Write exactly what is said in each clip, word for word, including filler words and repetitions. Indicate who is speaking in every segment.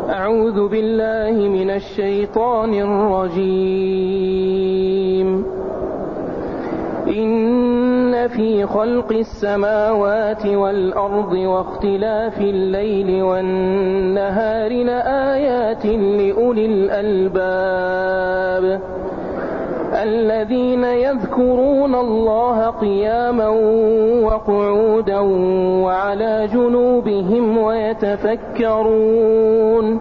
Speaker 1: أعوذ بالله من الشيطان الرجيم. إن في خلق السماوات والأرض واختلاف الليل والنهار لآيات لأولي الألباب الذين يذكرون الله قياما وقعودا وعلى جنوبهم ويتفكرون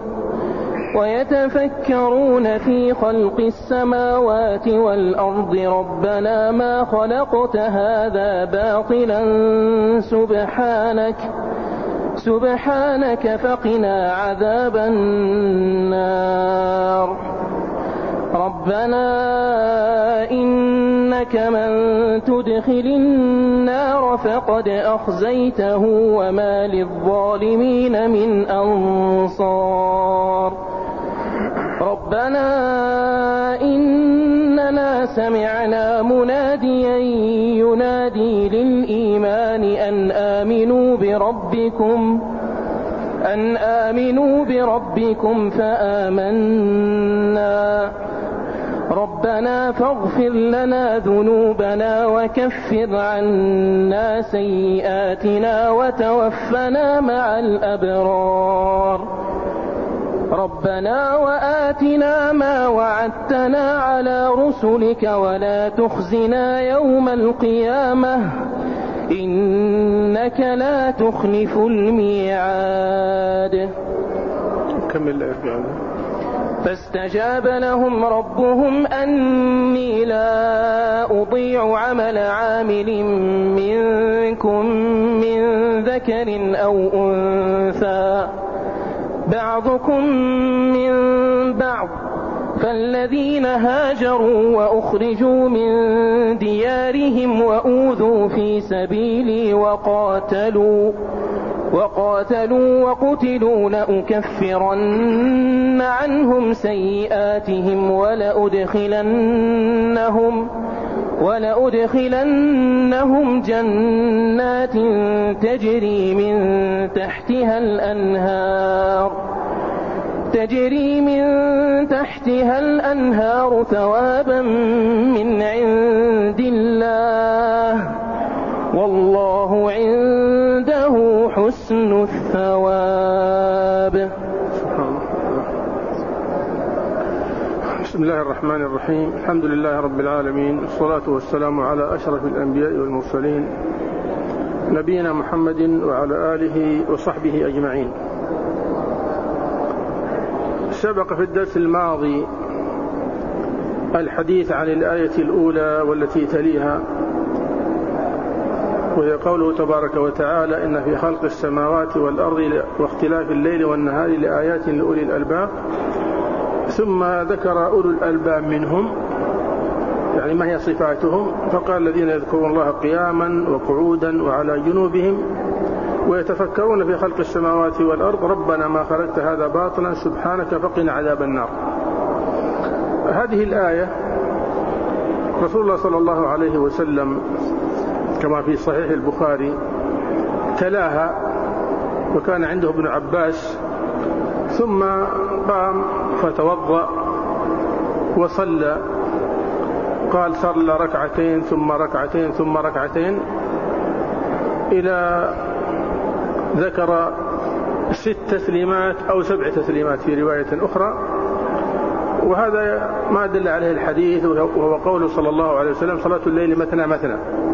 Speaker 1: ويتفكرون في خلق السماوات والأرض ربنا ما خلقت هذا باطلا سبحانك سبحانك فقنا عذاب النار. ربنا إنك من تدخل النار فقد أخزيته وما للظالمين من أنصار. ربنا إننا سمعنا مناديا ينادي للإيمان أن آمنوا بربكم أن آمنوا بربكم فآمنا. ربنا فاغفر لنا ذنوبنا وكفر عنا سيئاتنا وتوفنا مع الأبرار. ربنا وآتنا ما وعدتنا على رسلك ولا تخزنا يوم القيامة إنك لا تخلف الميعاد.
Speaker 2: كمل.
Speaker 1: فاستجاب لهم ربهم أني لا أضيع عمل عامل منكم من ذكر أو أنثى بعضكم من بعض فالذين هاجروا وأخرجوا من ديارهم وأوذوا في سبيلي وقاتلوا وقاتلوا وقتلوا لأكفرن عنهم سيئاتهم ولأدخلنهم ولأدخلنهم جنات تجري من تحتها الأنهار تجري من تحتها الأنهار ثوابا من عند الله والله عنده حسن الثواب.
Speaker 2: بسم الله الرحمن الرحيم. الحمد لله رب العالمين، والصلاة والسلام على أشرف الأنبياء والمرسلين نبينا محمد وعلى آله وصحبه أجمعين. سبق في الدرس الماضي الحديث عن الآية الأولى والتي تليها، وهي قوله تبارك وتعالى إن في خلق السماوات والأرض واختلاف الليل والنهار لآيات لأولي الألباب. ثم ذكر أولو الألباب منهم، يعني ما هي صفاتهم، فقال الذين يذكرون الله قياما وقعودا وعلى جنوبهم ويتفكرون في خلق السماوات والأرض ربنا ما خلقت هذا باطلا سبحانك فقنا عذاب النار. هذه الآية رسول الله صلى الله عليه وسلم كما في صحيح البخاري تلاها، وكان عنده ابن عباس، ثم قام فتوضأ وصلى، قال صلى ركعتين ثم ركعتين ثم ركعتين إلى ذكر ست تسليمات أو سبع تسليمات في رواية أخرى. وهذا ما دل عليه الحديث، وهو قوله صلى الله عليه وسلم صلاة الليل مثنى مثنى.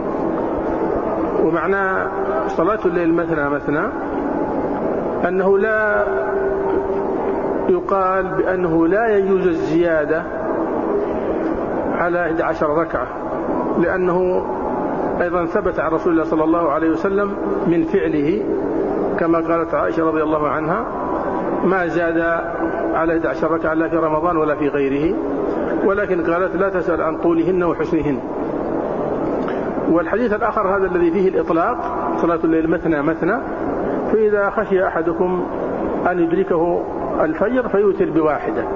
Speaker 2: ومعنى صلاة الليل مثنى مثنى أنه لا يقال بأنه لا يجوز الزيادة على إحدى عشرة ركعة، لأنه أيضا ثبت عن رسول الله صلى الله عليه وسلم من فعله كما قالت عائشة رضي الله عنها ما زاد على إحدى عشرة ركعة لا في رمضان ولا في غيره، ولكن قالت لا تسأل عن طولهن وحسنهن. والحديث الآخر هذا الذي فيه الإطلاق صلاة الليل مثنى مثنى، فإذا خشي أحدكم أن يدركه الفجر فيوتر بواحدة.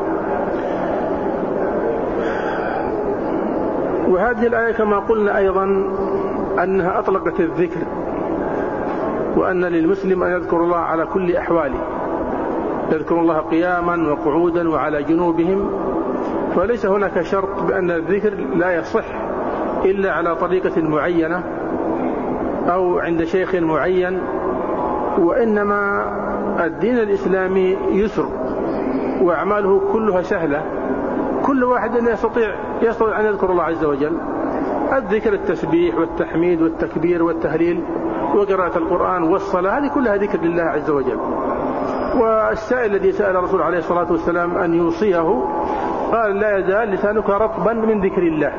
Speaker 2: وهذه الآية كما قلنا أيضا أنها أطلقت الذكر، وأن للمسلم أن يذكر الله على كل أحواله، يذكر الله قياما وقعودا وعلى جنوبهم، فليس هناك شرط بأن الذكر لا يصح إلا على طريقة معينة أو عند شيخ معين، وإنما الدين الإسلامي يسر وأعماله كلها سهلة، كل واحد يستطيع يستطيع أن يذكر الله عز وجل. الذكر التسبيح والتحميد والتكبير والتهليل وقراءة القرآن والصلاة، هذه كلها ذكر لله عز وجل. والسائل الذي سأل الرسول عليه الصلاة والسلام أن يوصيه قال: لا يزال لسانك رطبا من ذكر الله.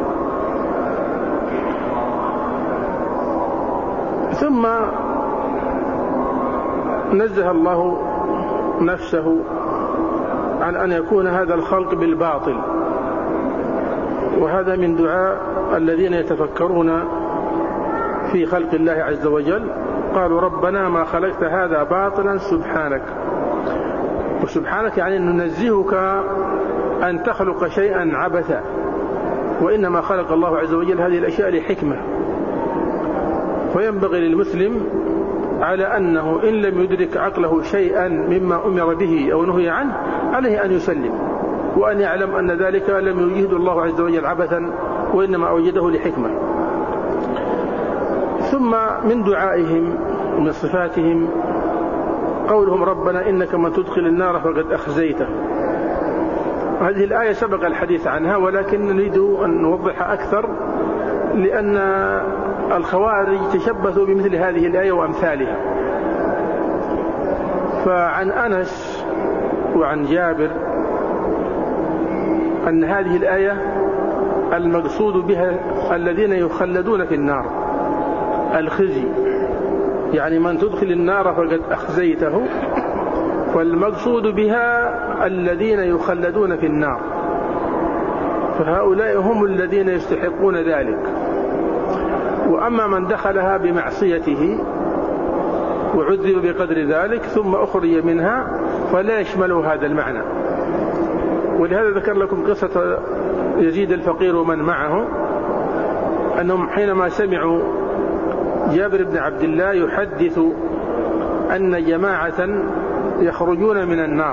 Speaker 2: ثم نزه الله نفسه عن أن يكون هذا الخلق بالباطل، وهذا من دعاء الذين يتفكرون في خلق الله عز وجل. قالوا: ربنا ما خلقت هذا باطلا سبحانك. وسبحانك يعني ننزهك أن تخلق شيئا عبثا، وإنما خلق الله عز وجل هذه الأشياء لحكمة. فينبغي للمسلم على أنه إن لم يدرك عقله شيئا مما أمر به أو نهي عنه عليه أن يسلم، وأن يعلم أن ذلك لم يوجده الله عز وجل عبثا، وإنما أوجده لحكمة. ثم من دعائهم ومن صفاتهم قولهم: ربنا إنك من تدخل النار فقد أخزيته. هذه الآية سبق الحديث عنها، ولكن نريد أن نوضحها أكثر، لأن الخوارج تشبثوا بمثل هذه الآية وأمثالها. فعن أنس وعن جابر أن هذه الآية المقصود بها الذين يخلدون في النار، الخزي، يعني من تدخل النار فقد أخزيته، والمقصود بها الذين يخلدون في النار، فهؤلاء هم الذين يستحقون ذلك. وأما من دخلها بمعصيته وعذب بقدر ذلك ثم أخرج منها فلا يشمله هذا المعنى. ولهذا ذكر لكم قصة يزيد الفقير ومن معه، أنهم حينما سمعوا جابر بن عبد الله يحدث أن جماعة يخرجون من النار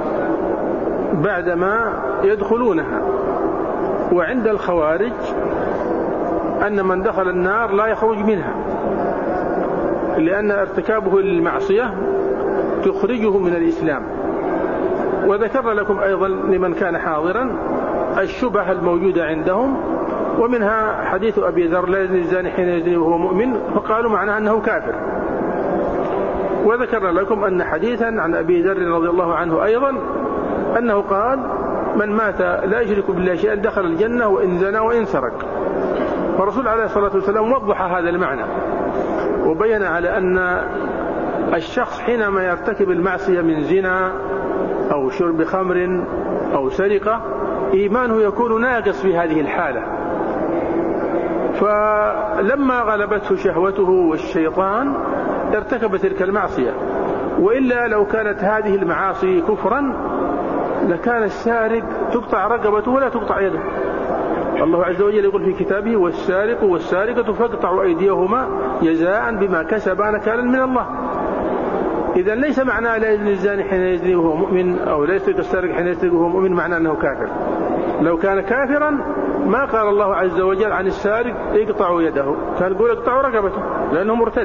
Speaker 2: بعدما يدخلونها، وعند الخوارج أن من دخل النار لا يخرج منها، لأن ارتكابه للمعصية تخرجه من الإسلام. وذكر لكم أيضا لمن كان حاضرا الشبهة الموجودة عندهم، ومنها حديث أبي ذر: لا يزني الزاني حين يزني وهو مؤمن، فقالوا معناه أنه كافر. وذكر لكم أن حديثا عن أبي ذر رضي الله عنه أيضا أنه قال: من مات لا يشرك بالله شيئا دخل الجنة وإن زنى وإن سرق. فالرسول عليه الصلاة والسلام وضح هذا المعنى، وبين على أن الشخص حينما يرتكب المعصية من زنا أو شرب خمر أو سرقة إيمانه يكون ناقص في هذه الحالة، فلما غلبته شهوته والشيطان ارتكب تلك المعصية. وإلا لو كانت هذه المعاصي كفرا لكان السارق تقطع رقبته ولا تقطع يده. الله عز وجل يقول في كتابه: والسارق والسارقة فاقطعوا أيديهما جزاء بما كسبا نكالا من الله. إذا ليس معناه لا يزني الزاني حين يزني وهو مؤمن، أو لا يسرق السارق حين يسرق وهو مؤمن معناه أنه كافر. لو كان كافرا ما قال الله عز وجل عن السارق اقطعوا يده، كان يقول اقطعوا رقبته لأنه مرتد.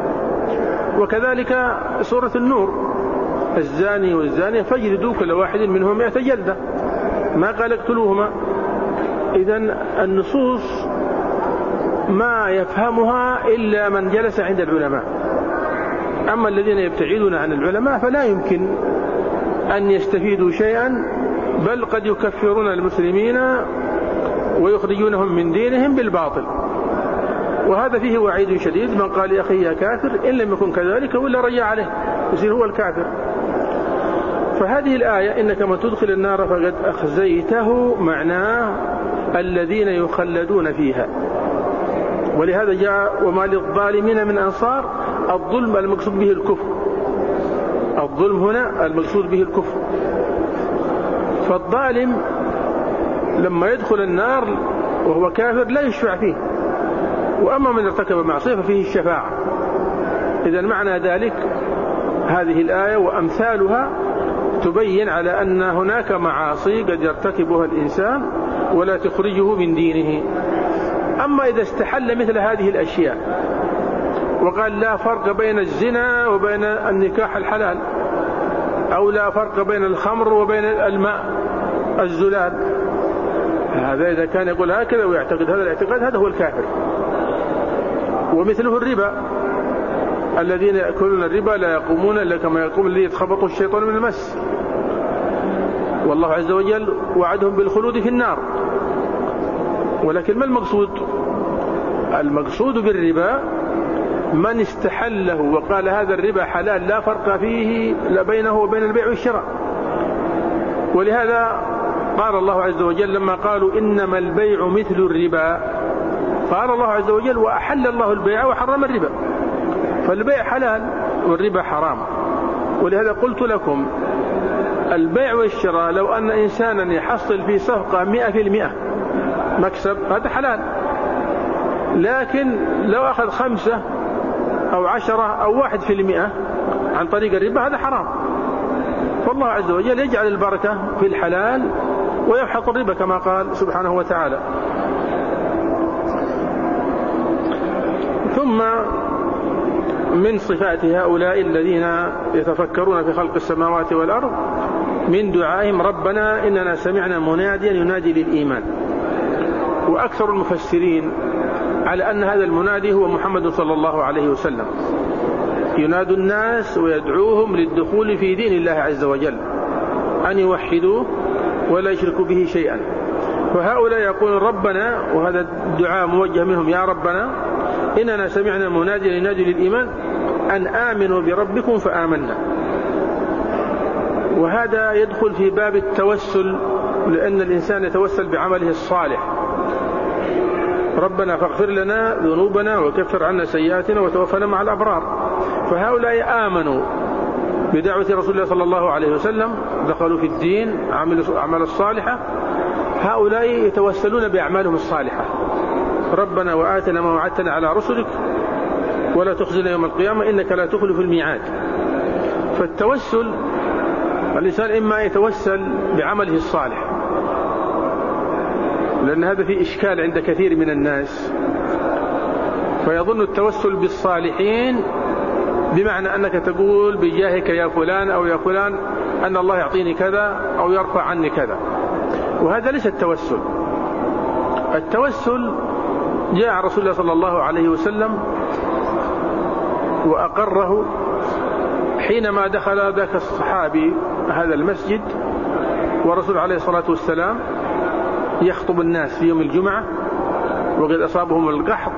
Speaker 2: وكذلك سورة النور: الزاني والزانية فاجلدوا كل واحد منهم مئة جلدة، ما قال اقتلوهما. إذن النصوص ما يفهمها إلا من جلس عند العلماء، أما الذين يبتعدون عن العلماء فلا يمكن أن يستفيدوا شيئا، بل قد يكفرون المسلمين ويخرجونهم من دينهم بالباطل. وهذا فيه وعيد شديد: من قال يا أخي يا كافر إن لم يكن كذلك ولا رجع عليه يصير هو الكافر. فهذه الآية: إنك من تدخل النار فقد أخزيته، معناه الذين يخلدون فيها. ولهذا جاء: وما للظالمين من أنصار. الظلم المقصود به الكفر، الظلم هنا المقصود به الكفر. فالظالم لما يدخل النار وهو كافر لا يشفع فيه، وأما من ارتكب معصية ففيه الشفاعة. إذا معنى ذلك هذه الآية وأمثالها تبين على أن هناك معاصي قد يرتكبها الإنسان ولا تخرجه من دينه. أما إذا استحل مثل هذه الأشياء وقال لا فرق بين الزنا وبين النكاح الحلال، أو لا فرق بين الخمر وبين الماء الزلال، هذا إذا كان يقول هكذا ويعتقد هذا الاعتقاد هذا هو الكافر. ومثله الربا، الذين يأكلون الربا لا يقومون إلا كما يقوم الذي يتخبطه الشيطان من المس، والله عز وجل وعدهم بالخلود في النار. ولكن ما المقصود؟ المقصود بالربا من استحله وقال هذا الربا حلال لا فرق فيه لا بينه وبين البيع والشراء. ولهذا قال الله عز وجل لما قالوا إنما البيع مثل الربا، قال الله عز وجل وأحل الله البيع وحرم الربا، فالبيع حلال والربا حرام. ولهذا قلت لكم البيع والشراء لو أن إنسانا يحصل في صفقة مئة في المئة مكسب هذا حلال، لكن لو أخذ خمسة أو عشرة أو واحد في المئة عن طريق الربا هذا حرام. فالله عز وجل يجعل البركة في الحلال ويمحق الربا كما قال سبحانه وتعالى. ثم من صفات هؤلاء الذين يتفكرون في خلق السماوات والأرض من دعائهم ربنا إننا سمعنا مناديا ينادي للإيمان. وأكثر المفسرين على أن هذا المنادي هو محمد صلى الله عليه وسلم، ينادي الناس ويدعوهم للدخول في دين الله عز وجل، أن يوحدوه ولا يشركوا به شيئا. فهؤلاء يقولون ربنا، وهذا الدعاء موجه منهم، يا ربنا إننا سمعنا مناديا ينادي للإيمان أن آمنوا بربكم فآمنا. وهذا يدخل في باب التوسل، لأن الإنسان يتوسل بعمله الصالح، ربنا فاغفر لنا ذنوبنا وكفر عنا سيئاتنا وتوفنا مع الأبرار. فهؤلاء آمنوا بدعوة رسول الله صلى الله عليه وسلم، دخلوا في الدين، عملوا أعمال الصالحة. هؤلاء يتوسلون بأعمالهم الصالحة، ربنا وآتنا ما وعدتنا على رسلك ولا تخزنا يوم القيامة إنك لا تخلف الميعاد. فالتوسل الإنسان إما يتوسل بعمله الصالح، لأن هذا فيه إشكال عند كثير من الناس، فيظن التوسل بالصالحين بمعنى أنك تقول بجاهك يا فلان أو يا فلان أن الله يعطيني كذا أو يرفع عني كذا، وهذا ليس التوسل. التوسل جاء رسول الله صلى الله عليه وسلم وأقره حينما دخل ذاك الصحابي هذا المسجد ورسول عليه الصلاة والسلام يخطب الناس في يوم الجمعة وقد أصابهم القحط،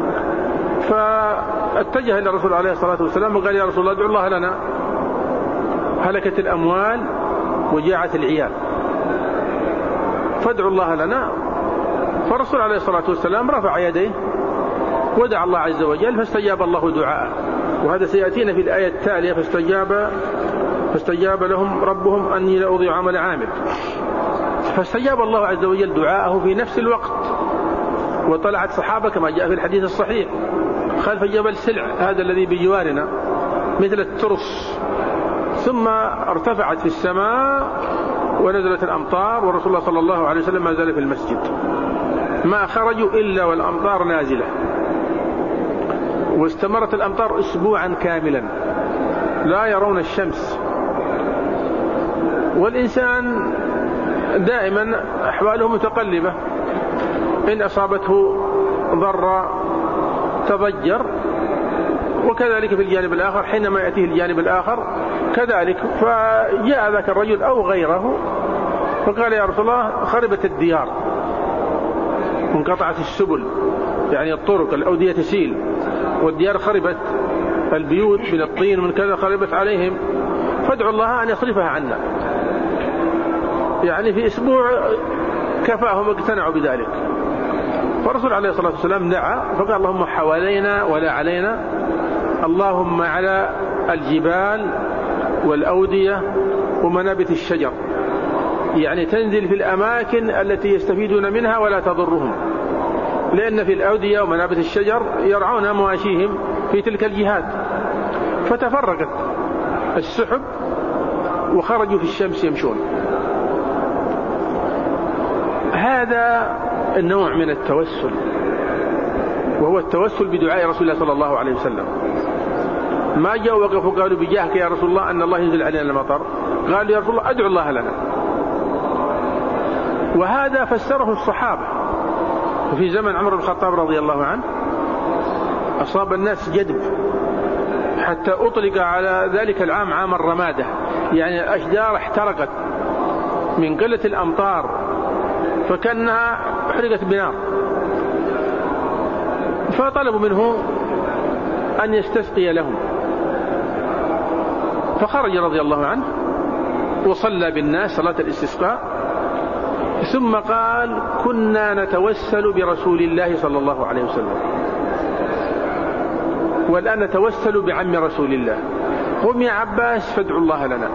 Speaker 2: فاتجه إلى الرسول عليه الصلاة والسلام وقال يا رسول الله ادعو الله لنا، هلكت الأموال وجاعت العيال فادعوا الله لنا. فالرسول عليه الصلاة والسلام رفع يديه ودعا الله عز وجل فاستجاب الله دعاءه، وهذا سيأتينا في الآية التالية فاستجاب, فاستجاب لهم ربهم أني لا أضيع عمل عامل. فاستجاب الله عز وجل دعاءه في نفس الوقت، وطلعت صحابة كما جاء في الحديث الصحيح خلف جبل سلع هذا الذي بجوارنا مثل الترس، ثم ارتفعت في السماء ونزلت الأمطار، ورسول الله صلى الله عليه وسلم ما زال في المسجد، ما خرجوا إلا والأمطار نازلة، واستمرت الأمطار أسبوعا كاملا لا يرون الشمس. والإنسان دائما أحواله متقلبة، إن أصابته ضر تضجر، وكذلك في الجانب الآخر حينما يأتيه الجانب الآخر كذلك. فجاء ذاك الرجل أو غيره فقال يا رسول الله خربت الديار وانقطعت السبل، يعني الطرق الأودية تسيل، والديار خربت، البيوت من الطين من كذا خربت عليهم، فادعوا الله أن يصرفها عنا. يعني في أسبوع كفاهم واقتنعوا بذلك. فالرسول عليه الصلاة والسلام دعا فقال اللهم حوالينا ولا علينا، اللهم على الجبال والأودية ومنابت الشجر، يعني تنزل في الأماكن التي يستفيدون منها ولا تضرهم، لأن في الأودية ومنابت الشجر يرعون مواشيهم في تلك الجهات. فتفرقت السحب وخرجوا في الشمس يمشون. هذا النوع من التوسل، وهو التوسل بدعاء رسول الله صلى الله عليه وسلم. ما جاءوا وقفوا قالوا بجاهك يا رسول الله أن الله ينزل علينا المطر، قالوا يا رسول الله أدعو الله لنا. وهذا فسره الصحابة. وفي زمن عمر بن الخطاب رضي الله عنه أصاب الناس جدب حتى أطلق على ذلك العام عام الرمادة، يعني الأشجار احترقت من قلة الأمطار فكأنها حرقت بنار، فطلبوا منه أن يستسقي لهم، فخرج رضي الله عنه وصلى بالناس صلاة الاستسقاء، ثم قال كنا نتوسل برسول الله صلى الله عليه وسلم، والآن نتوسل بعم رسول الله، قم يا عباس فادعوا الله لنا.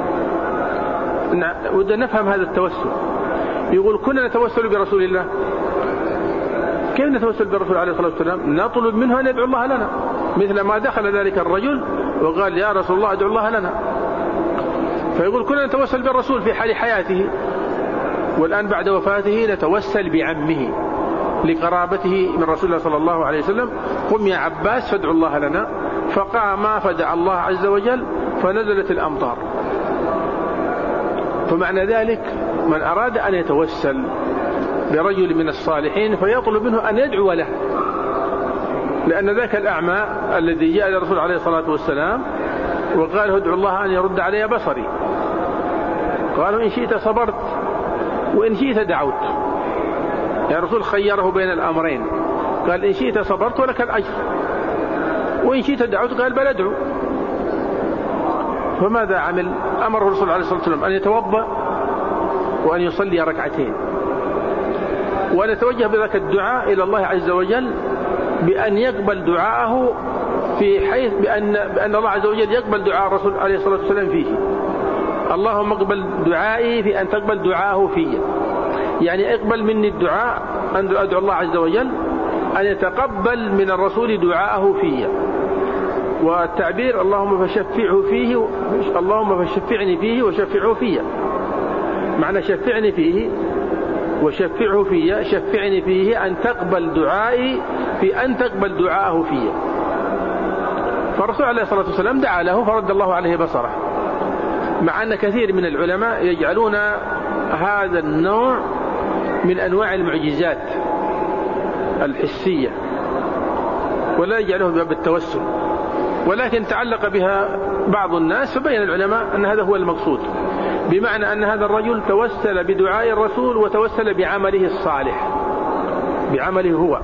Speaker 2: ودنا نفهم هذا التوسل. يقول كنا نتوسل برسول الله، كيف نتوسل بالرسول عليه الصلاة والسلام؟ نطلب منه أن يدعو الله لنا، مثل ما دخل ذلك الرجل وقال يا رسول الله ادعو الله لنا. فيقول كنا نتوسل بالرسول في حال حياته، والآن بعد وفاته نتوسل بعمه لقرابته من رسول الله صلى الله عليه وسلم، قم يا عباس فادعوا الله لنا. فقام فدعا الله عز وجل فنزلت الأمطار. فمعنى ذلك من أراد أن يتوسل برجل من الصالحين فيطلب منه أن يدعو له، لأن ذاك الأعمى الذي جاء للرسول عليه الصلاة والسلام وقال ادعو الله أن يرد علي بصري، قالوا إن شئت صبرت وإن شئت دعوت. يا رسول خيره بين الأمرين، قال إن شئت صبرت ولك الأجر، وإن شئت دعوت قال بل أدعو. فماذا عمل؟ أمره الرسول عليه الصلاة والسلام أن يتوضأ وأن يصلي ركعتين، وأن يتوجه بذلك الدعاء إلى الله عز وجل بأن يقبل دعاءه، في حيث بأن, بأن الله عز وجل يقبل دعاء الرسول عليه الصلاة والسلام فيه. اللهم اقبل دعائي في أن تقبل دعاءه فيه، يعني اقبل مني الدعاء أن أدعو الله عز وجل أن يتقبل من الرسول دعاءه فيه. والتعبير اللهم فشفعه فيه، اللهم فشفعني فيه وشفعه فيه، معنى شفعني فيه وشفعه فيه، شفعني فيه أن تقبل دعائي في أن تقبل دعاءه فيه. فالرسول عليه الصلاة والسلام دعا له فرد الله عليه بصره، مع أن كثير من العلماء يجعلون هذا النوع من أنواع المعجزات الحسية ولا يجعله باب التوسل، ولكن تعلق بها بعض الناس فبين العلماء أن هذا هو المقصود، بمعنى أن هذا الرجل توسل بدعاء الرسول وتوسل بعمله الصالح، بعمله هو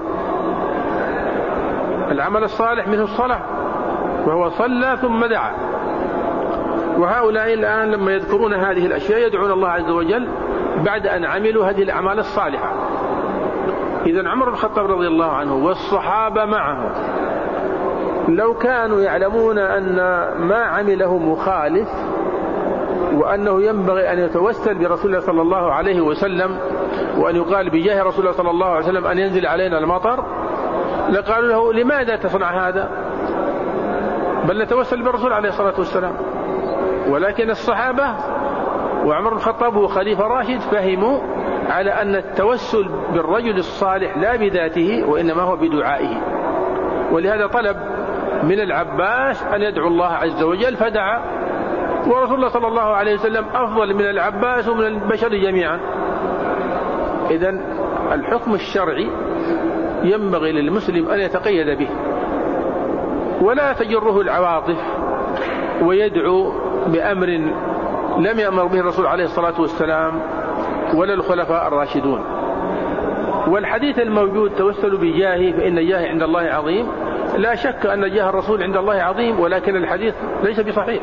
Speaker 2: العمل الصالح منه الصلاة، وهو صلى ثم دعا. وهؤلاء الآن لما يذكرون هذه الأشياء يدعون الله عز وجل بعد أن عملوا هذه الأعمال الصالحة. إذن عمر بن الخطاب رضي الله عنه والصحابة معه لو كانوا يعلمون أن ما عمله مخالف وأنه ينبغي أن يتوسل برسول الله صلى الله عليه وسلم وأن يقال بجاه رسول الله صلى الله عليه وسلم أن ينزل علينا المطر، لقالوا له لماذا تصنع هذا؟ بل نتوسل بالرسول عليه الصلاة والسلام. ولكن الصحابة وعمر بن الخطاب هو خليفة راشد فهموا على أن التوسل بالرجل الصالح لا بذاته وإنما هو بدعائه، ولهذا طلب من العباس أن يدعو الله عز وجل فدعا، ورسول الله صلى الله عليه وسلم أفضل من العباس ومن البشر جميعا. إذن الحكم الشرعي ينبغي للمسلم أن يتقيد به ولا تجره العواطف ويدعو بأمر لم يأمر به الرسول عليه الصلاة والسلام ولا الخلفاء الراشدون. والحديث الموجود توسلوا بجاهه فإن جاهه عند الله عظيم، لا شك أن جاه الرسول عند الله عظيم، ولكن الحديث ليس بصحيح،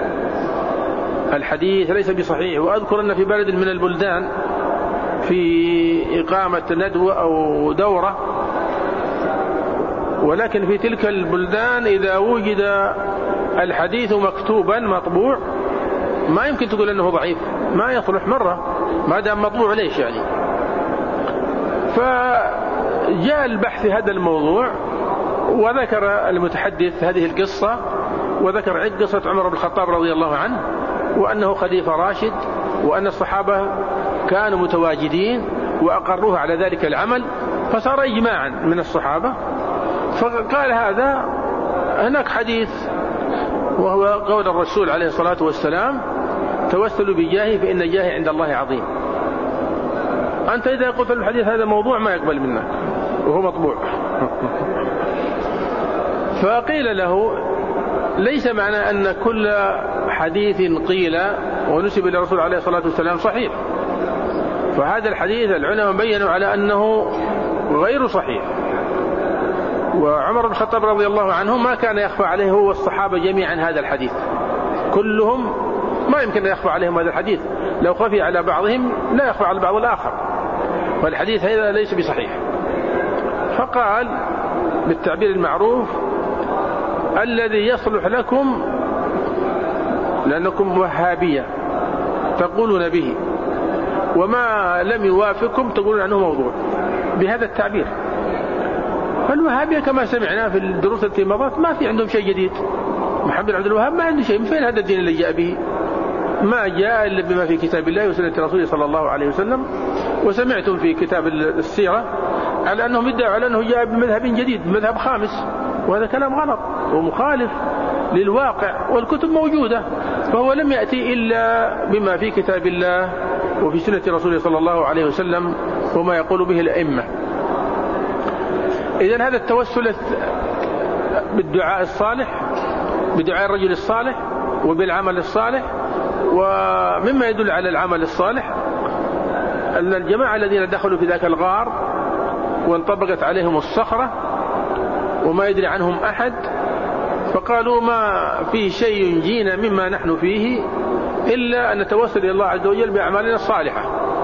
Speaker 2: الحديث ليس بصحيح. وأذكر أن في بلد من البلدان في إقامة ندوة أو دورة، ولكن في تلك البلدان إذا وجد الحديث مكتوبا مطبوع ما يمكن تقول أنه ضعيف، ما يصلح مرة ما دام مطبوع ليش يعني. فجاء البحث في هذا الموضوع وذكر المتحدث هذه القصة، وذكر قصة عمر بن الخطاب رضي الله عنه وأنه خليفة راشد، وأن الصحابة كانوا متواجدين وأقروه على ذلك العمل، فصار إجماعا من الصحابة. فقال هذا. هناك حديث وهو قول الرسول عليه الصلاة والسلام: توسلوا بجاهي فإن جاهي عند الله عظيم. أنت إذا قلت الحديث هذا موضوع ما يقبل منك وهو مطبوع. فقيل له: ليس معنى أن كل حديث قيل ونسب إلى الرسول عليه الصلاة والسلام صحيح، فهذا الحديث العلماء بيّنوا على أنه غير صحيح. وعمر بن الخطاب رضي الله عنه ما كان يخفى عليه هو والصحابة جميعا هذا الحديث، كلهم ما يمكن أن يخفى عليهم هذا الحديث، لو خفي على بعضهم لا يخفى على بعض الآخر، والحديث هذا ليس بصحيح. فقال بالتعبير المعروف: الذي يصلح لكم لأنكم وهابية تقولون به، وما لم يوافقكم تقولون عنه موضوع، بهذا التعبير. فالوهابية كما سمعنا في الدروس التي مضت ما في عندهم شيء جديد. محمد بن عبد الوهاب ما عنده شيء، من فين هذا الدين اللي جاء به؟ ما جاء إلا بما في كتاب الله وسنة رسوله صلى الله عليه وسلم. وسمعتم في كتاب السيرة على أنهم يدعوا على أنه جاء بمذهب جديد، مذهب خامس، وهذا كلام غلط ومخالف للواقع، والكتب موجودة. فهو لم يأتي إلا بما في كتاب الله وفي سنة رسوله صلى الله عليه وسلم وما يقول به الأئمة. إذن هذا التوسل بالدعاء الصالح، بدعاء الرجل الصالح وبالعمل الصالح. ومما يدل على العمل الصالح أن الجماعة الذين دخلوا في ذاك الغار وانطبقت عليهم الصخرة وما يدري عنهم أحد، فقالوا: ما في شيء ينجينا مما نحن فيه إلا أن نتوسل إلى الله عز وجل بأعمالنا الصالحة.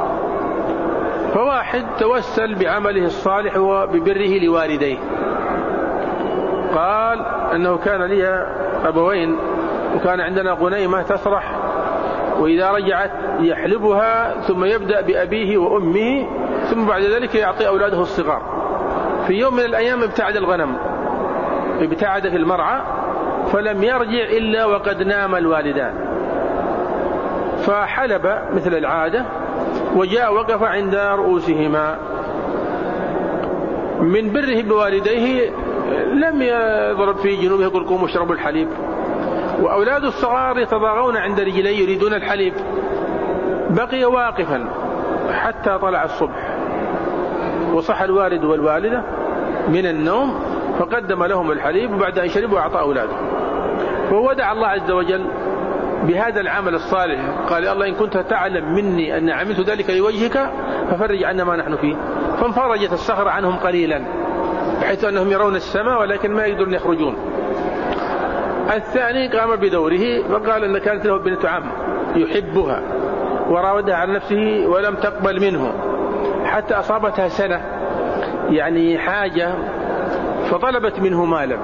Speaker 2: فواحد توسل بعمله الصالح وببره لوالديه، قال: أنه كان لي أبوين وكان عندنا غنيمة تسرح، وإذا رجعت يحلبها ثم يبدأ بأبيه وأمه ثم بعد ذلك يعطي أولاده الصغار. في يوم من الأيام ابتعد الغنم، ابتعد في المرعى، فلم يرجع إلا وقد نام الوالدان، فحلب مثل العادة وجاء وقف عند رؤوسهما. من بره بوالديه لم يضرب في جنوبه يقول: قوموا اشربوا الحليب. وأولاد الصغار يتضاغون عند رجليه يريدون الحليب. بقي واقفا حتى طلع الصبح، وصح الوالد والوالدة من النوم فقدم لهم الحليب، وبعد أن شربوا أعطى أولاده. فودع الله عز وجل بهذا العمل الصالح، قال: الله إن كنت تعلم مني أن عملت ذلك لوجهك ففرج عنا ما نحن فيه. فانفرجت الصخرة عنهم قليلا بحيث أنهم يرون السماء ولكن ما يقدرون يخرجون. الثاني قام بدوره فقال أن كانت له بنت عم يحبها وراودها عن نفسه ولم تقبل منه حتى أصابتها سنة، يعني حاجة، فطلبت منه مالا،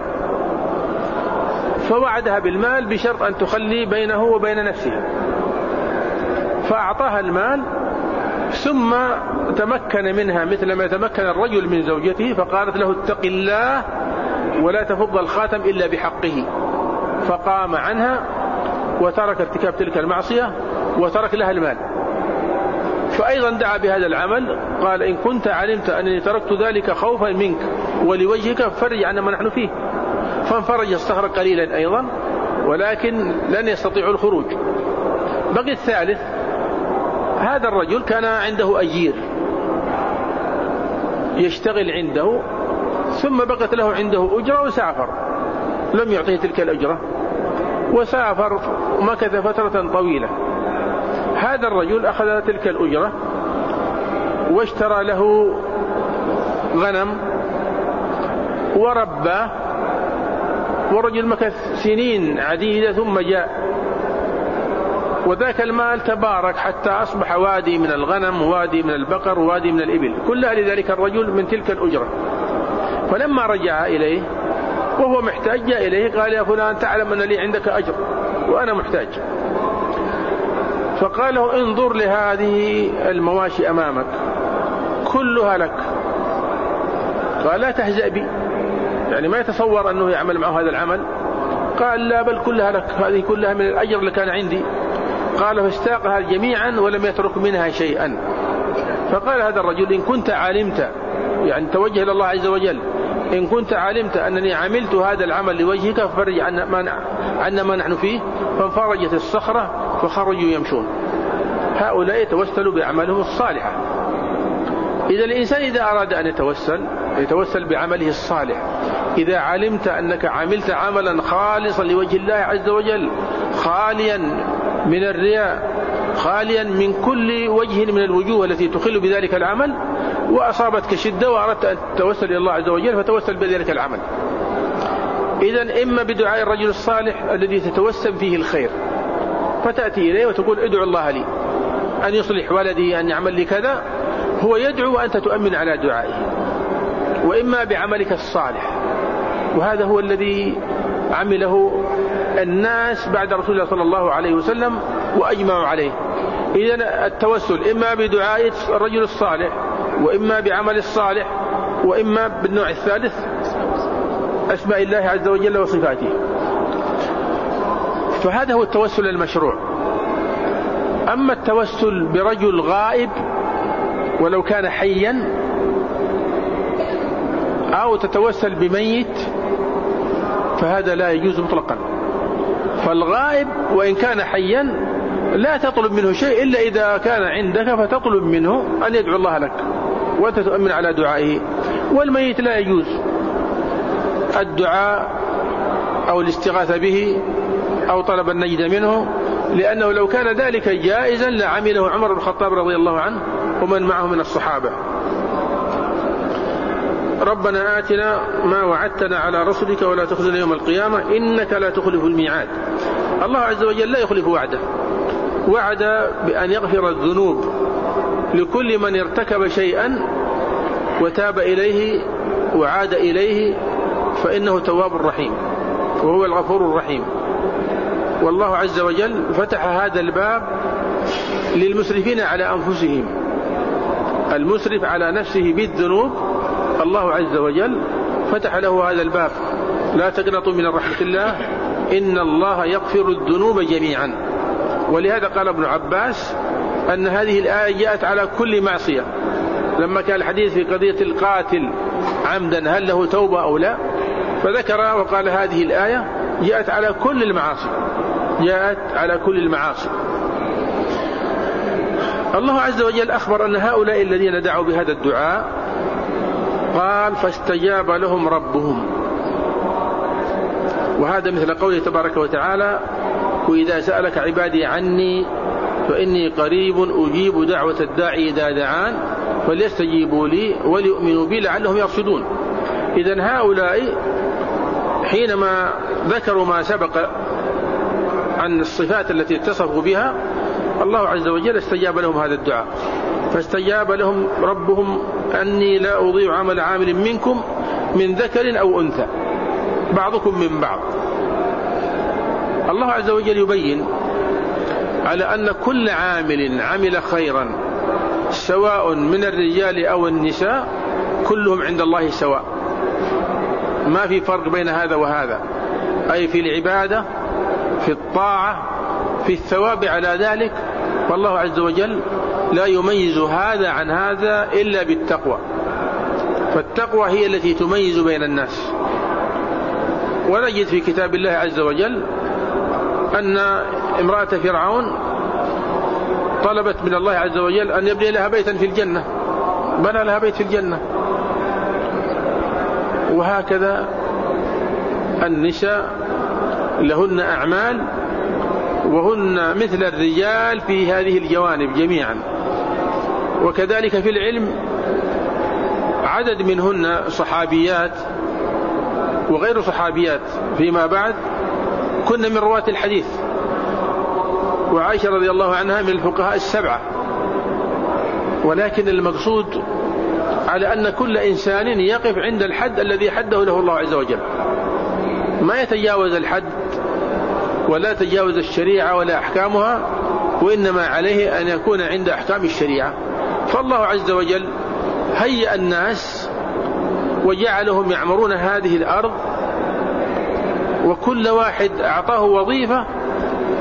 Speaker 2: فوعدها بالمال بشرط أن تخلي بينه وبين نفسها، فأعطاها المال ثم تمكن منها مثل ما يتمكن الرجل من زوجته، فقالت له: اتق الله ولا تفض الخاتم إلا بحقه. فقام عنها وترك ارتكاب تلك المعصية وترك لها المال. فأيضا دعا بهذا العمل، قال: إن كنت علمت أنني تركت ذلك خوفا منك ولوجهك فرج عنا ما نحن فيه. فانفرج الصخر قليلا أيضا، ولكن لن يستطيعوا الخروج. بقي الثالث، هذا الرجل كان عنده أجير يشتغل عنده، ثم بقت له عنده أجرة وسافر، لم يعطيه تلك الأجرة وسافر ومكث فترة طويلة. هذا الرجل أخذ تلك الأجرة واشترى له غنم ورباه، والرجل مكث سنين عديدة ثم جاء، وذاك المال تبارك حتى أصبح وادي من الغنم ووادي من البقر ووادي من الإبل، كلها لذلك الرجل من تلك الأجرة. فلما رجع إليه وهو محتاج جاء إليه قال: يا فلان تعلم أن لي عندك أجر وأنا محتاج. فقال له: انظر لهذه المواشي أمامك كلها لك. قال: لا تهزأ بي، يعني ما يتصور أنه يعمل معه هذا العمل. قال: لا، بل كلها لك، هذه كلها من الأجر اللي كان عندي. قال فاستاقها جميعا ولم يترك منها شيئا. فقال هذا الرجل إن كنت علمت، يعني توجه إلى الله عز وجل، إن كنت علمت أنني عملت هذا العمل لوجهك ففرج عنا ما, عنا ما نحن فيه. فانفرجت الصخرة فخرجوا يمشون. هؤلاء يتوسلوا بأعمالهم الصالحة. إذا الإنسان إذا أراد أن يتوسل يتوسل بعمله الصالح. إذا علمت أنك عملت عملا خالصا لوجه الله عز وجل، خاليا من الرياء، خاليا من كل وجه من الوجوه التي تخل بذلك العمل، وأصابتك شدة وأردت أن تتوسل إلى الله عز وجل، فتوسل بذلك العمل. إذن إما بدعاء الرجل الصالح الذي تتوسم فيه الخير، فتأتي إليه وتقول ادعو الله لي أن يصلح ولدي، أن يعمل لي كذا، هو يدعو وأنت تؤمن على دعائه. وإما بعملك الصالح، وهذا هو الذي عمله الناس بعد رسول الله صلى الله عليه وسلم وأجمعوا عليه. إذن التوسل إما بدعاء الرجل الصالح، وإما بعمل الصالح، وإما بالنوع الثالث أسماء الله عز وجل وصفاته. فهذا هو التوسل المشروع. أما التوسل برجل غائب ولو كان حيا، أو تتوسل بميت، فهذا لا يجوز مطلقا. فالغائب وإن كان حيا لا تطلب منه شيء إلا إذا كان عندك، فتطلب منه أن يدعو الله لك وأنت تؤمن على دعائه. والميت لا يجوز الدعاء أو الاستغاثة به أو طلب النجدة منه، لأنه لو كان ذلك جائزا لعمله عمر بن الخطاب رضي الله عنه ومن معه من الصحابة. ربنا آتنا ما وعدتنا على رسلك ولا تخزنا يوم القيامة إنك لا تخلف الميعاد. الله عز وجل لا يخلف وعده، وعد بأن يغفر الذنوب لكل من ارتكب شيئا وتاب إليه وعاد إليه، فإنه تواب رحيم وهو الغفور الرحيم. والله عز وجل فتح هذا الباب للمسرفين على أنفسهم. المسرف على نفسه بالذنوب الله عز وجل فتح له هذا الباب، لا تقنطوا من رحمة الله إن الله يغفر الذنوب جميعا. ولهذا قال ابن عباس أن هذه الآية جاءت على كل معصية. لما كان الحديث في قضية القاتل عمدا هل له توبة أو لا، فذكر وقال هذه الآية جاءت على كل المعاصي، جاءت على كل المعاصي. الله عز وجل أخبر أن هؤلاء الذين دعوا بهذا الدعاء قال فاستجاب لهم ربهم. وهذا مثل قوله تبارك وتعالى وإذا سألك عبادي عني فإني قريب أجيب دعوة الداعي إذا دعان فليستجيبوا لي وليؤمنوا بي لعلهم يرشدون. إذن هؤلاء حينما ذكروا ما سبق عن الصفات التي اتصفوا بها، الله عز وجل استجاب لهم هذا الدعاء. فاستجاب لهم ربهم أني لا أضيع عمل عامل منكم من ذكر أو أنثى بعضكم من بعض. الله عز وجل يبين على أن كل عامل عمل خيرا سواء من الرجال أو النساء كلهم عند الله سواء، ما في فرق بين هذا وهذا، أي في العبادة، في الطاعة، في الثواب على ذلك. والله عز وجل لا يميز هذا عن هذا إلا بالتقوى، فالتقوى هي التي تميز بين الناس. ونجد في كتاب الله عز وجل أن امرأة فرعون طلبت من الله عز وجل أن يبني لها بيتا في الجنة، بنى لها بيت في الجنة. وهكذا النساء لهن أعمال وهن مثل الرجال في هذه الجوانب جميعا. وكذلك في العلم عدد منهن صحابيات وغير صحابيات فيما بعد كنا من رواة الحديث، وعائشة رضي الله عنها من الفقهاء السبعة. ولكن المقصود على أن كل إنسان يقف عند الحد الذي حده له الله عز وجل، ما يتجاوز الحد ولا تجاوز الشريعة ولا أحكامها، وإنما عليه أن يكون عند أحكام الشريعة. فالله عز وجل هيأ الناس وجعلهم يعمرون هذه الأرض، وكل واحد أعطاه وظيفة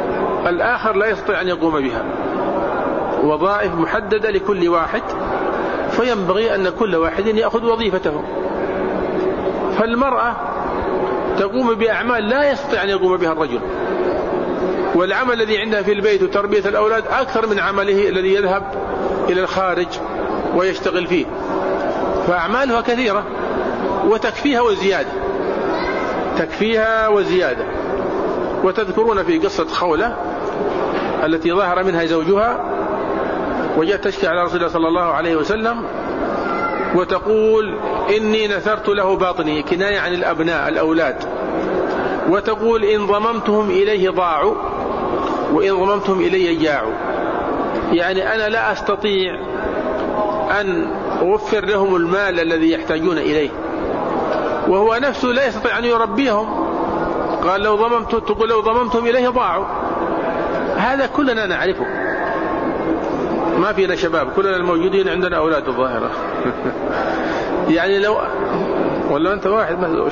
Speaker 2: الآخر لا يستطيع أن يقوم بها، وظائف محددة لكل واحد، فينبغي أن كل واحد يأخذ وظيفته. فالمرأة تقوم بأعمال لا يستطيع أن يقوم بها الرجل، والعمل الذي عندها في البيت وتربية الأولاد أكثر من عمله الذي يذهب إلى الخارج ويشتغل فيه، فأعمالها كثيرة وتكفيها وزيادة، تكفيها وزيادة. وتذكرون في قصة خولة التي ظهر منها زوجها وجاءت تشكي على رسول الله صلى الله عليه وسلم وتقول إني نثرت له باطني، كناية عن الأبناء الأولاد، وتقول إن ضممتهم إليه ضاعوا وإن ضممتهم إلي جاعوا، يعني أنا لا أستطيع أن أوفر لهم المال الذي يحتاجون إليه، وهو نفسه لا يستطيع أن يربيهم. قال لو ضممت تقول لو ضممتهم إليه ضاعوا. هذا كلنا نعرفه، ما فينا شباب، كلنا الموجودين عندنا أولاد الظاهرة. يعني لو ولا أنت واحد ما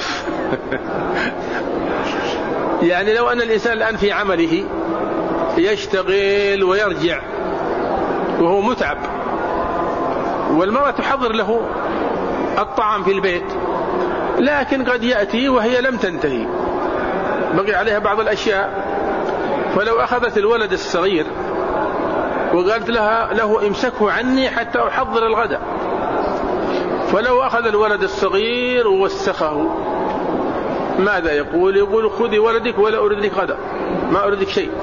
Speaker 2: يعني لو أن الإنسان الآن في عمله يشتغل ويرجع وهو متعب، والمرأة تحضر له الطعام في البيت، لكن قد يأتي وهي لم تنتهي، بقي عليها بعض الأشياء، فلو أخذت الولد الصغير وقالت لها له امسكه عني حتى أحضر الغداء، فلو أخذ الولد الصغير ووسخه ماذا يقول؟ يقول خذي ولدك ولا أريد لك غداء، ما أريد لك شيء.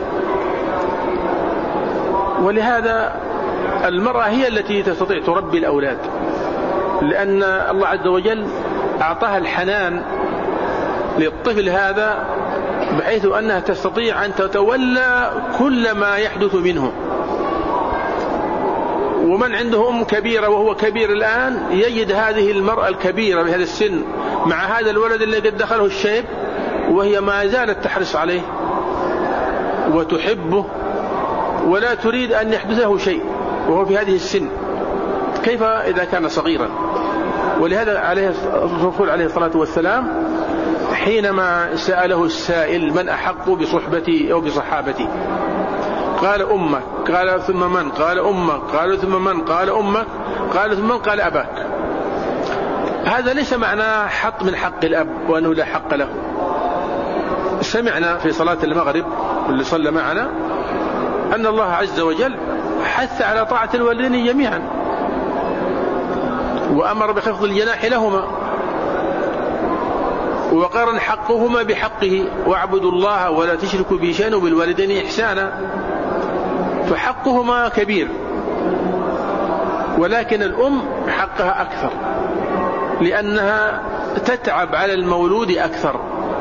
Speaker 2: ولهذا المرأة هي التي تستطيع تربي الأولاد، لأن الله عز وجل أعطاها الحنان للطفل هذا بحيث أنها تستطيع أن تتولى كل ما يحدث منه. ومن عنده أم كبيرة وهو كبير الآن يجد هذه المرأة الكبيرة بهذا السن مع هذا الولد اللي قد دخله الشيب وهي ما زالت تحرص عليه وتحبه ولا تريد أن يحدث له شيء وهو في هذه السن، كيف إذا كان صغيرا؟ ولهذا عليه الرسول عليه الصلاة والسلام حينما سأله السائل من أحق بصحبتي أو بصحابتي قال أمك، قال ثم من؟ قال أمك، قال ثم من؟ قال أمك، قال ثم من؟ قال أباك. هذا ليس معناه حط من حق الأب وأنه لا حق له. سمعنا في صلاة المغرب اللي صلى معنا أن الله عز وجل حث على طاعة الوالدين جميعا وأمر بخفض الجناح لهما وقارن حقهما بحقه واعبدوا الله ولا تشركوا به شيئا وبالوالدين إحسانا، فحقهما كبير، ولكن الأم حقها أكثر لأنها تتعب على المولود أكثر.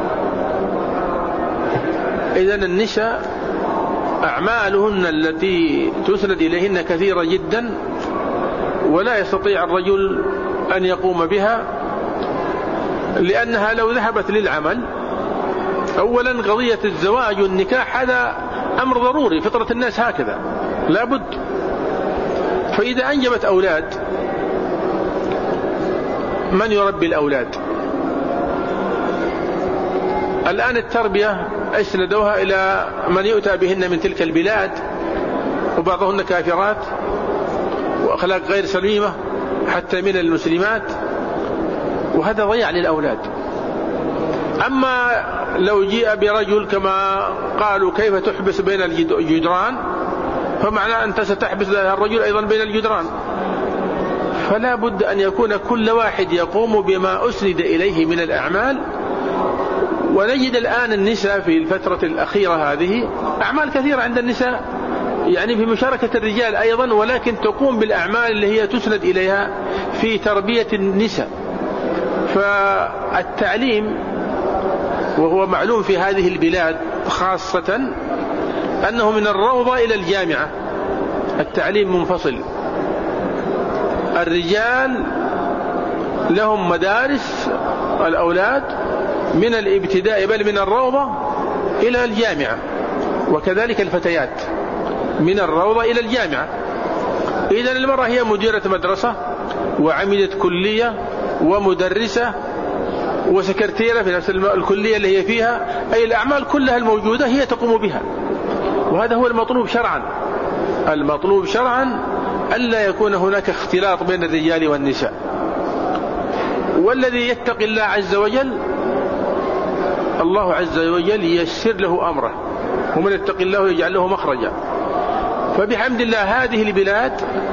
Speaker 2: إذن النساء أعمالهن التي تسند إليهن كثيرة جدا ولا يستطيع الرجل أن يقوم بها، لأنها لو ذهبت للعمل أولا قضية الزواج والنكاح هذا أمر ضروري، فطرة الناس هكذا لا بد. فإذا أنجبت أولاد من يربي الأولاد؟ الآن التربية أسندوها إلى من يؤتى بهن من تلك البلاد وبعضهن كافرات وأخلاق غير سليمة حتى من المسلمات، وهذا ضيع للأولاد. أما لو جيء برجل كما قالوا كيف تحبس بين الجدران، فمعنى أنت ستحبس الرجل أيضا بين الجدران. فلا بد أن يكون كل واحد يقوم بما أسند إليه من الأعمال. ونجد الآن النساء في الفترة الأخيرة هذه أعمال كثيرة عند النساء، يعني في مشاركة الرجال أيضا، ولكن تقوم بالأعمال اللي هي تسند إليها في تربية النساء. فالتعليم وهو معلوم في هذه البلاد خاصة أنه من الروضة إلى الجامعة التعليم منفصل. الرجال لهم مدارس الأولاد من الابتداء بل من الروضة إلى الجامعة، وكذلك الفتيات من الروضة إلى الجامعة. إذن المرأة هي مديرة مدرسة وعميدة كلية ومدرسة وسكرتيرة في نفس الكلية اللي هي فيها، أي الأعمال كلها الموجودة هي تقوم بها. وهذا هو المطلوب شرعا. المطلوب شرعا ألا يكون هناك اختلاط بين الرجال والنساء. والذي يتقي الله عز وجل الله عز وجل ييسر له أمره، ومن يتقي الله يجعل له مخرجا. فبحمد الله هذه البلاد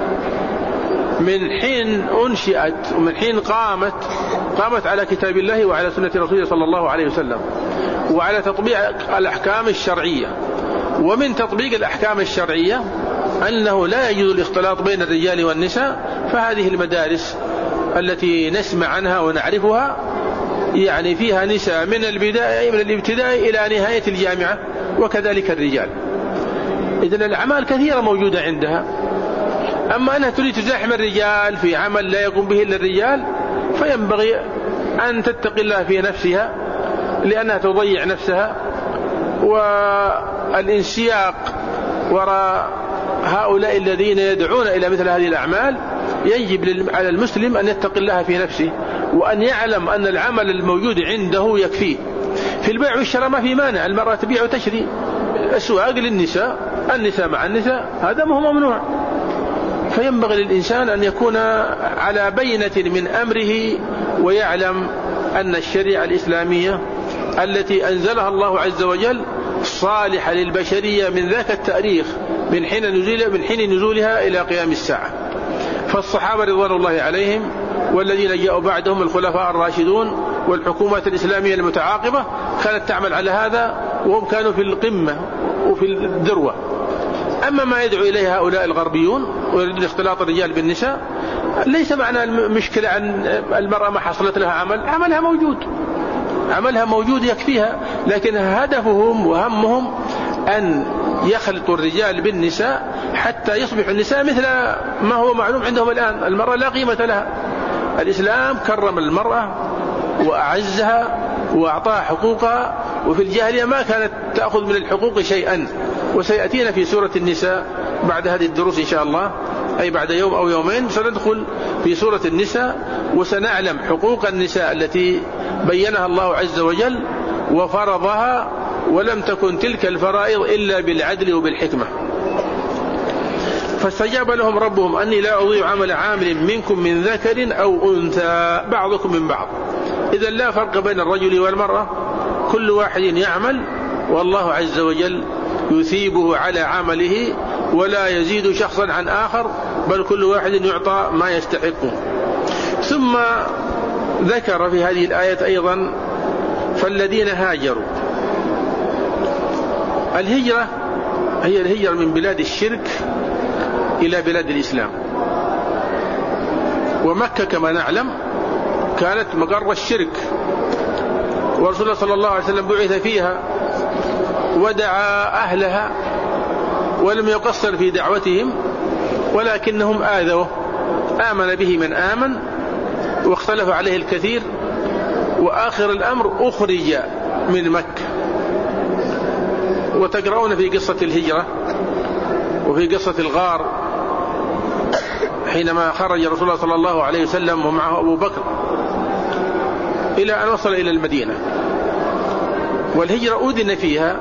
Speaker 2: من حين أنشئت ومن حين قامت قامت على كتاب الله وعلى سنة رسوله صلى الله عليه وسلم، وعلى تطبيق الأحكام الشرعية. ومن تطبيق الأحكام الشرعية أنه لا يجوز الاختلاط بين الرجال والنساء. فهذه المدارس التي نسمع عنها ونعرفها يعني فيها نساء من البداية من الابتداء إلى نهاية الجامعة، وكذلك الرجال. إذن الأعمال كثيرة موجودة عندها. أما أنها تريد تزاحم الرجال في عمل لا يقوم به إلا الرجال، فينبغي أن تتقي الله في نفسها، لأنها تضيع نفسها. والانسياق وراء هؤلاء الذين يدعون إلى مثل هذه الأعمال يجب على المسلم أن يتقي الله في نفسه، وأن يعلم أن العمل الموجود عنده يكفيه. في البيع والشراء ما في مانع، المرأة تبيع وتشري، السواق للنساء، النساء مع النساء، هذا ما هو ممنوع. فينبغي للإنسان أن يكون على بينة من أمره، ويعلم أن الشريعة الإسلامية التي أنزلها الله عز وجل صالحة للبشرية من ذاك التاريخ، من حين نزول من حين نزولها إلى قيام الساعة. فالصحابة رضوان الله عليهم والذين جاءوا بعدهم الخلفاء الراشدون والحكومات الإسلامية المتعاقبة كانت تعمل على هذا، وهم كانوا في القمة وفي الذروة. أما ما يدعو إليه هؤلاء الغربيون ويريدون اختلاط الرجال بالنساء، ليس معنى المشكلة عن المرأة ما حصلت لها عمل، عملها موجود، عملها موجود يكفيها. لكن هدفهم وهمهم أن يخلطوا الرجال بالنساء حتى يصبح النساء مثل ما هو معلوم عندهم الآن. المرأة لا قيمة لها. الإسلام كرم المرأة وأعزها وأعطاها حقوقها، وفي الجاهلية ما كانت تأخذ من الحقوق شيئا. وسيأتينا في سورة النساء بعد هذه الدروس إن شاء الله، أي بعد يوم أو يومين سندخل في سورة النساء، وسنعلم حقوق النساء التي بينها الله عز وجل وفرضها، ولم تكن تلك الفرائض إلا بالعدل وبالحكمة. فاستجاب لهم ربهم أني لا أضيع عمل عامل منكم من ذكر أو أنثى بعضكم من بعض. إذا لا فرق بين الرجل والمرأة، كل واحد يعمل والله عز وجل يثيبه على عمله، ولا يزيد شخصا عن آخر، بل كل واحد يعطى ما يستحقه. ثم ذكر في هذه الآية أيضا فالذين هاجروا. الهجرة هي الهجرة من بلاد الشرك إلى بلاد الإسلام. ومكة كما نعلم كانت مقر الشرك، ورسول الله صلى الله عليه وسلم بعث فيها ودعا أهلها ولم يقصر في دعوتهم، ولكنهم آذوه. آمن به من آمن واختلف عليه الكثير، وآخر الأمر أخرج من مكة. وتقرؤون في قصة الهجرة وفي قصة الغار حينما خرج رسول الله صلى الله عليه وسلم ومعه أبو بكر إلى أن وصل إلى المدينة. والهجرة أذن فيها،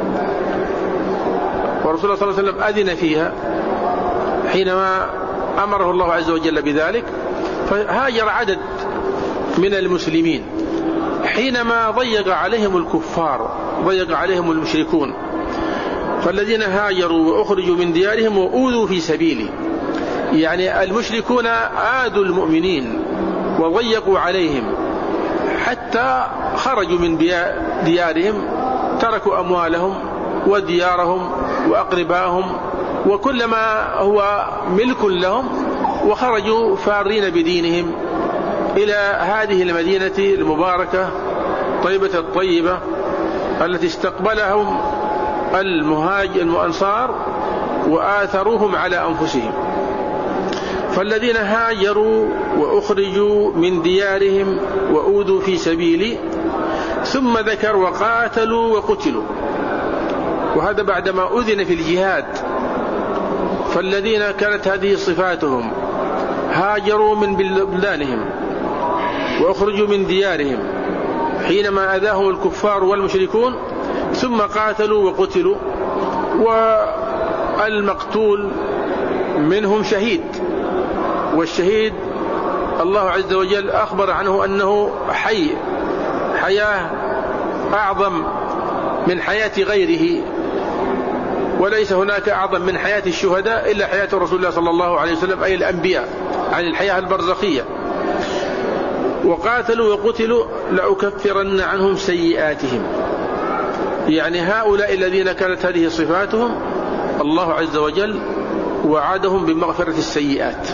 Speaker 2: ورسول الله صلى الله عليه وسلم أذن فيها حينما أمره الله عز وجل بذلك. فهاجر عدد من المسلمين حينما ضيق عليهم الكفار، ضيق عليهم المشركون. فالذين هاجروا وأخرجوا من ديارهم وأوذوا في سبيلي، يعني المشركون آذوا المؤمنين وضيقوا عليهم حتى خرجوا من ديارهم، تركوا أموالهم وديارهم وأقرباهم وكل ما هو ملك لهم، وخرجوا فارين بدينهم إلى هذه المدينة المباركة طيبة الطيبة التي استقبلهم المهاجر الأنصار وآثروهم على أنفسهم. فالذين هاجروا وأخرجوا من ديارهم وأوذوا في سبيلي، ثم ذكر وقاتلوا وقتلوا، وهذا بعدما أذن في الجهاد. فالذين كانت هذه صفاتهم هاجروا من بلدانهم وأخرجوا من ديارهم حينما أذاهم الكفار والمشركون، ثم قاتلوا وقتلوا، والمقتول منهم شهيد، والشهيد الله عز وجل أخبر عنه أنه حي حياة أعظم من حياة غيره، وليس هناك أعظم من حياة الشهداء إلا حياة رسول الله صلى الله عليه وسلم أي الأنبياء عن الحياة البرزخية. وقاتلوا وقتلوا لأكفرن عنهم سيئاتهم، يعني هؤلاء الذين كانت هذه صفاتهم الله عز وجل وعدهم بمغفرة السيئات.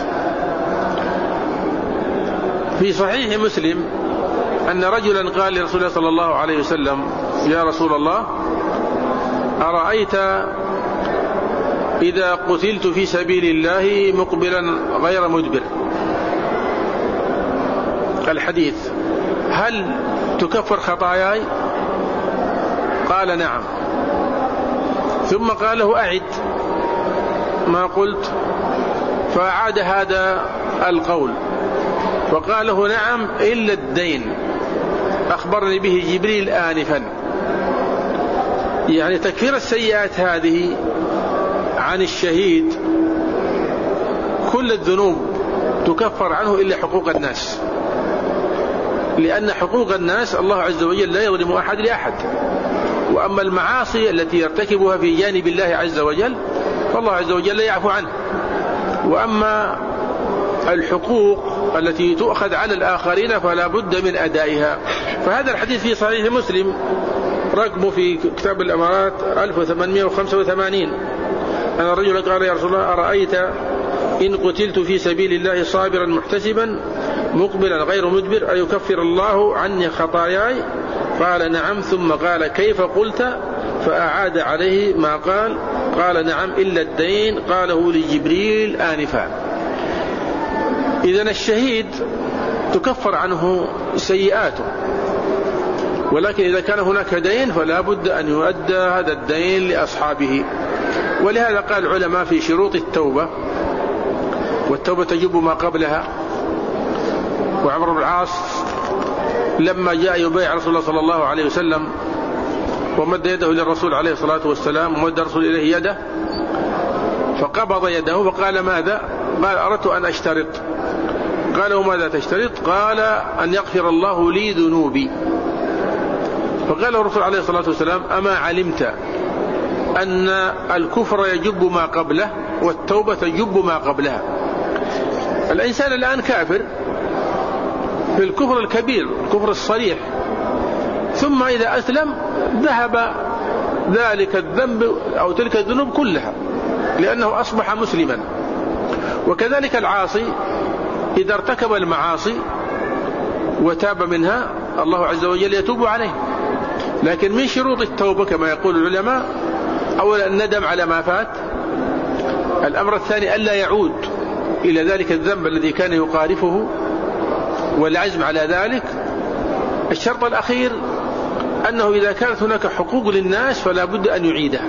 Speaker 2: في صحيح مسلم أن رجلا قال لرسول الله صلى الله عليه وسلم: يا رسول الله، أرأيت إذا قتلت في سبيل الله مقبلا غير مدبر، الحديث، هل تكفر خطاياي؟ قال: نعم. ثم قال له: أعد ما قلت، فأعاد هذا القول وقال له: نعم إلا الدين، أخبرني به جبريل آنفا. يعني تكفير السيئات هذه عن الشهيد كل الذنوب تكفر عنه إلا حقوق الناس، لأن حقوق الناس الله عز وجل لا يظلم أحد لأحد. وأما المعاصي التي يرتكبها في جانب الله عز وجل فالله عز وجل لا يعفو عنه. وأما الحقوق التي تؤخذ على الآخرين فلا بد من أدائها. فهذا الحديث في صحيح مسلم رقمه في كتاب الأمارات ألف وثمانمائة وخمسة وثمانين أن الرجل قال: يا رسول الله، أرأيت إن قتلت في سبيل الله صابرا محتسبا مقبلا غير مدبر أيكفر الله عني خطاياي؟ قال: نعم. ثم قال: كيف قلت؟ فأعاد عليه ما قال. قال: نعم إلا الدين، قاله لجبريل آنفا. إذن الشهيد تكفر عنه سيئاته، ولكن إذا كان هناك دين فلا بد أن يؤدى هذا الدين لأصحابه. ولهذا قال العلماء في شروط التوبة، والتوبة تجب ما قبلها. وعمر بن العاص لما جاء يبايع رسول الله صلى الله عليه وسلم ومد يده للرسول عليه الصلاة والسلام ومد الرسول إليه يده فقبض يده وقال: ماذا؟ قال: أردت أن أشترط. قالوا: ماذا تشترط؟ قال: أن يغفر الله لي ذنوبي. فقال الرسول عليه الصلاة والسلام: أما علمت أن الكفر يجب ما قبله والتوبة تجب ما قبلها؟ الإنسان الآن كافر في الكفر الكبير، الكفر الصريح، ثم إذا أسلم ذهب ذلك الذنب أو تلك الذنوب كلها لأنه أصبح مسلما. وكذلك العاصي إذا ارتكب المعاصي وتاب منها الله عز وجل يتوب عليه. لكن من شروط التوبة كما يقول العلماء: أولا الندم على ما فات، الأمر الثاني ألا يعود إلى ذلك الذنب الذي كان يقارفه والعزم على ذلك، الشرط الأخير أنه إذا كانت هناك حقوق للناس فلا بد أن يعيدها،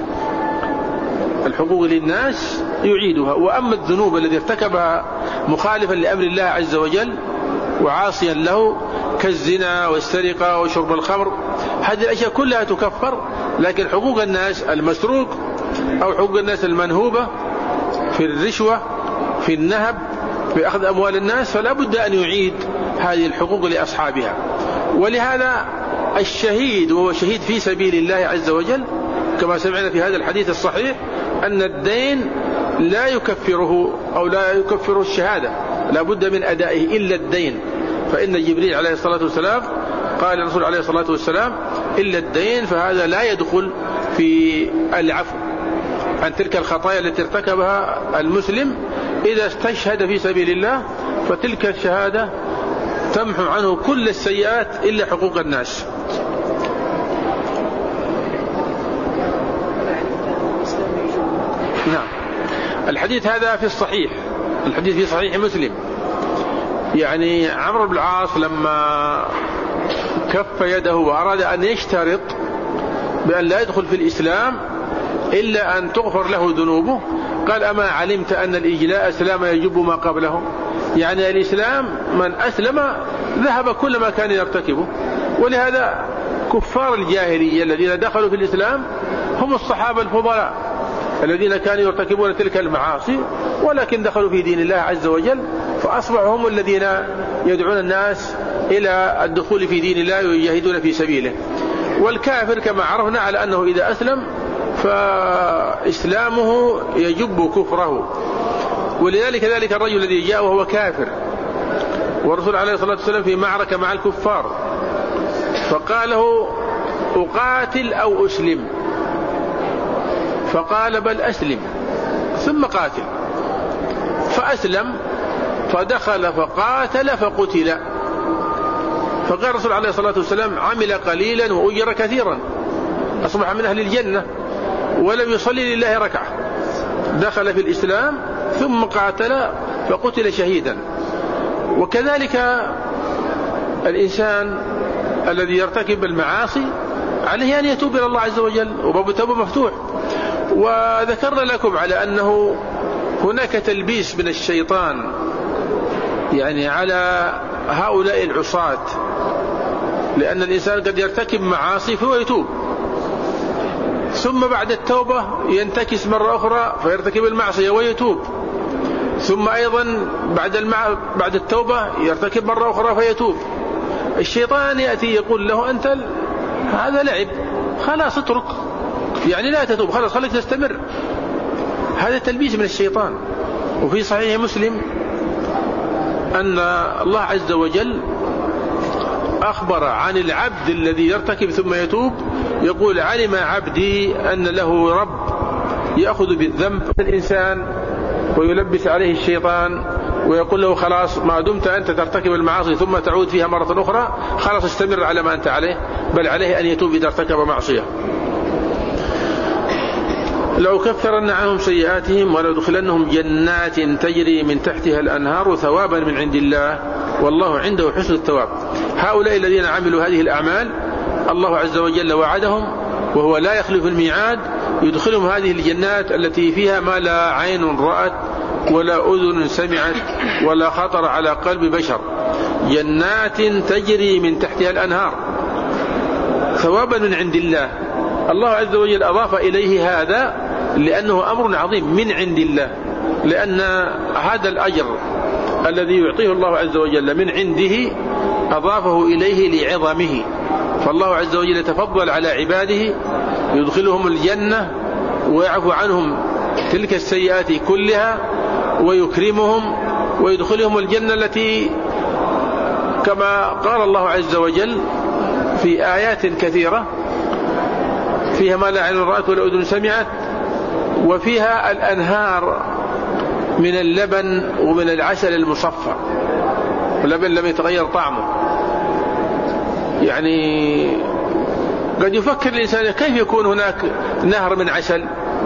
Speaker 2: الحقوق للناس يعيدها. وأما الذنوب التي ارتكبها مخالفا لأمر الله عز وجل وعاصيا له كالزنا والسرقة وشرب الخمر، هذه الأشياء كلها تكفر. لكن حقوق الناس المسروق أو حقوق الناس المنهوبة في الرشوة في النهب في أخذ أموال الناس فلا بد أن يعيد هذه الحقوق لأصحابها. ولهذا الشهيد وهو شهيد في سبيل الله عز وجل كما سمعنا في هذا الحديث الصحيح أن الدين لا يكفره أو لا يكفره الشهادة، لا بد من أدائه إلا الدين. فإن جبريل عليه الصلاة والسلام قال الرسول عليه الصلاة والسلام: إلا الدين، فهذا لا يدخل في العفو عن تلك الخطايا التي ارتكبها المسلم. إذا استشهد في سبيل الله فتلك الشهادة تمحو عنه كل السيئات إلا حقوق الناس. نعم. الحديث هذا في الصحيح، الحديث في صحيح مسلم. يعني عمرو بن العاص لما كف يده وأراد أن يشترط بأن لا يدخل في الإسلام إلا أن تغفر له ذنوبه، قال: أما علمت أن الإجلاء أسلام يجب ما قبله؟ يعني الإسلام من أسلم ذهب كل ما كان يرتكبه. ولهذا كفار الجاهلية الذين دخلوا في الإسلام هم الصحابة الفضلاء الذين كانوا يرتكبون تلك المعاصي ولكن دخلوا في دين الله عز وجل، فأصبحوا هم الذين يدعون الناس إلى الدخول في دين الله ويجاهدون في سبيله. والكافر كما عرفنا على أنه إذا أسلم فإسلامه يجب كفره، ولذلك ذلك الرجل الذي جاء وهو كافر والرسول عليه الصلاة والسلام في معركة مع الكفار فقال له أقاتل أو أسلم؟ فقال بل أسلم ثم قاتل، فأسلم فدخل فقاتل فقتل. فقال الرسول عليه الصلاة والسلام عمل قليلا وأجر كثيرا، أصبح من أهل الجنة ولم يصلي لله ركعة، دخل في الإسلام ثم قاتل فقتل شهيدا. وكذلك الإنسان الذي يرتكب المعاصي عليه أن يتوب إلى الله عز وجل وباب التوبة مفتوح. وذكرنا لكم على أنه هناك تلبيس من الشيطان يعني على هؤلاء العصاة، لأن الإنسان قد يرتكب معاصي فهو يتوب، ثم بعد التوبة ينتكس مرة أخرى فيرتكب المعصية ويتوب، ثم أيضا بعد المع... بعد التوبة يرتكب مرة أخرى فيتوب. الشيطان يأتي يقول له أنت هذا لعب، خلاص اترك، يعني لا تتوب، خلاص خليك تستمر. هذا تلبيس من الشيطان. وفي صحيح مسلم أن الله عز وجل أخبر عن العبد الذي يرتكب ثم يتوب، يقول علم عبدي أن له رب يأخذ بالذنب الإنسان ويلبس عليه الشيطان ويقول له خلاص ما دمت أنت ترتكب المعاصي ثم تعود فيها مرة أخرى خلاص استمر على ما أنت عليه، بل عليه أن يتوب إذا ارتكب معصية. لو كفرن عنهم سيئاتهم ولدخلنهم جنات تجري من تحتها الأنهار ثوابا من عند الله والله عنده حسن الثواب. هؤلاء الذين عملوا هذه الأعمال الله عز وجل وعدهم وهو لا يخلف الميعاد، يدخلهم هذه الجنات التي فيها ما لا عين رأت ولا أذن سمعت ولا خطر على قلب بشر، جنات تجري من تحتها الأنهار ثوابا من عند الله. الله عز وجل أضاف إليه هذا لأنه أمر عظيم من عند الله، لأن هذا الأجر الذي يعطيه الله عز وجل من عنده أضافه إليه لعظمه. فالله عز وجل يتفضل على عباده يدخلهم الجنة ويعفو عنهم تلك السيئات كلها ويكرمهم ويدخلهم الجنة التي كما قال الله عز وجل في آيات كثيرة فيها ما لا عين رأت ولا أذن سمعت، وفيها الأنهار من اللبن ومن العسل المصفى، واللبن لم يتغير طعمه. يعني قد يفكر الإنسان كيف يكون هناك نهر من عسل،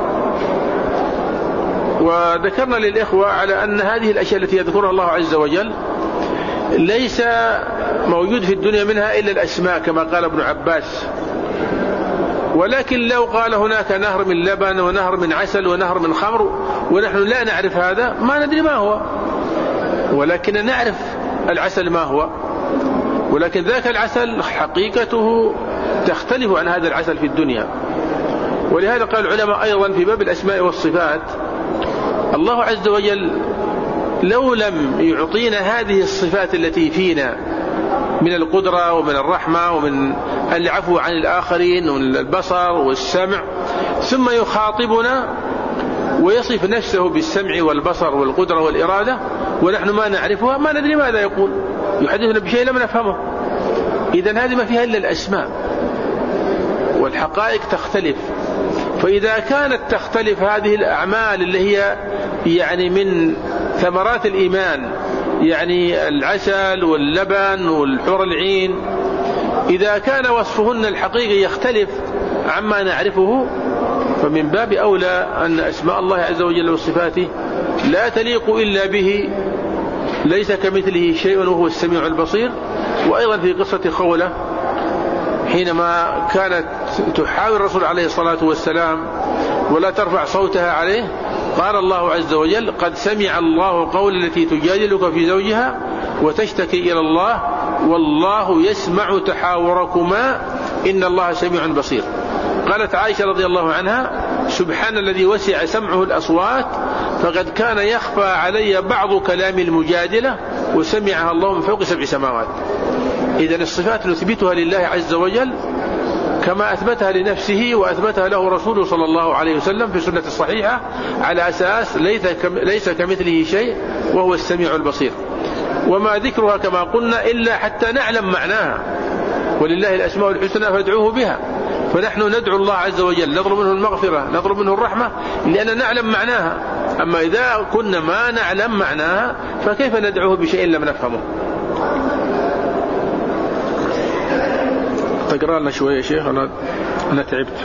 Speaker 2: وذكرنا للإخوة على أن هذه الأشياء التي يذكرها الله عز وجل ليس موجود في الدنيا منها إلا الأسماء كما قال ابن عباس، ولكن لو قال هناك نهر من لبن ونهر من عسل ونهر من خمر ونحن لا نعرف هذا ما ندري ما هو، ولكن نعرف العسل ما هو، ولكن ذاك العسل حقيقته تختلف عن هذا العسل في الدنيا. ولهذا قال العلماء أيضا في باب الأسماء والصفات الله عز وجل لو لم يعطينا هذه الصفات التي فينا من القدرة ومن الرحمة ومن العفو عن الآخرين ومن البصر والسمع، ثم يخاطبنا ويصف نفسه بالسمع والبصر والقدرة والإرادة ونحن ما نعرفها ما ندري ماذا يقول، يحدثنا بشيء لم نفهمه. إذن هذه ما فيها إلا الأسماء، والحقائق تختلف. فإذا كانت تختلف هذه الأعمال اللي هي يعني من ثمرات الإيمان، يعني العسل واللبن والحور العين، إذا كان وصفهن الحقيقي يختلف عما نعرفه فمن باب أولى أن أسماء الله عز وجل وصفاته لا تليق إلا به، ليس كمثله شيء وهو السميع البصير. وأيضا في قصة خولة حينما كانت تحاول الرسول عليه الصلاة والسلام ولا ترفع صوتها عليه، قال الله عز وجل قد سمع الله قول التي تجادلك في زوجها وتشتكي إلى الله والله يسمع تحاوركما إن الله سميع بصير. قالت عائشة رضي الله عنها سبحان الذي وسع سمعه الأصوات، فقد كان يخفى علي بعض كلام المجادلة وسمعها الله من فوق سبع سماوات. إذن الصفات نثبتها لله عز وجل كما أثبتها لنفسه وأثبتها له رسوله صلى الله عليه وسلم في السنة الصحيحة، على أساس ليس كمثله شيء وهو السميع البصير. وما ذكرها كما قلنا إلا حتى نعلم معناها، ولله الأسماء الحسنى فادعوه بها. فنحن ندعو الله عز وجل، نطلب منه المغفرة، نطلب منه الرحمة، لأننا نعلم معناها. أما إذا كنا ما نعلم معناها فكيف ندعوه بشيء لم نفهمه؟ تقرأ لنا شوية يا شيخ، أنا, أنا تعبت.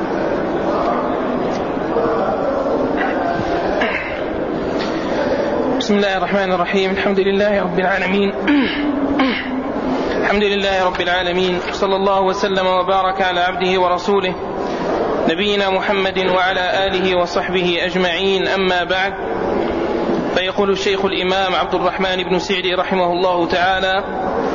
Speaker 1: بسم الله الرحمن الرحيم. الحمد لله رب العالمين الحمد لله رب العالمين صلى الله وسلم وبارك على عبده ورسوله نبينا محمد وعلى آله وصحبه أجمعين. أما بعد، فيقول الشيخ الإمام عبد الرحمن بن سعدي رحمه الله تعالى: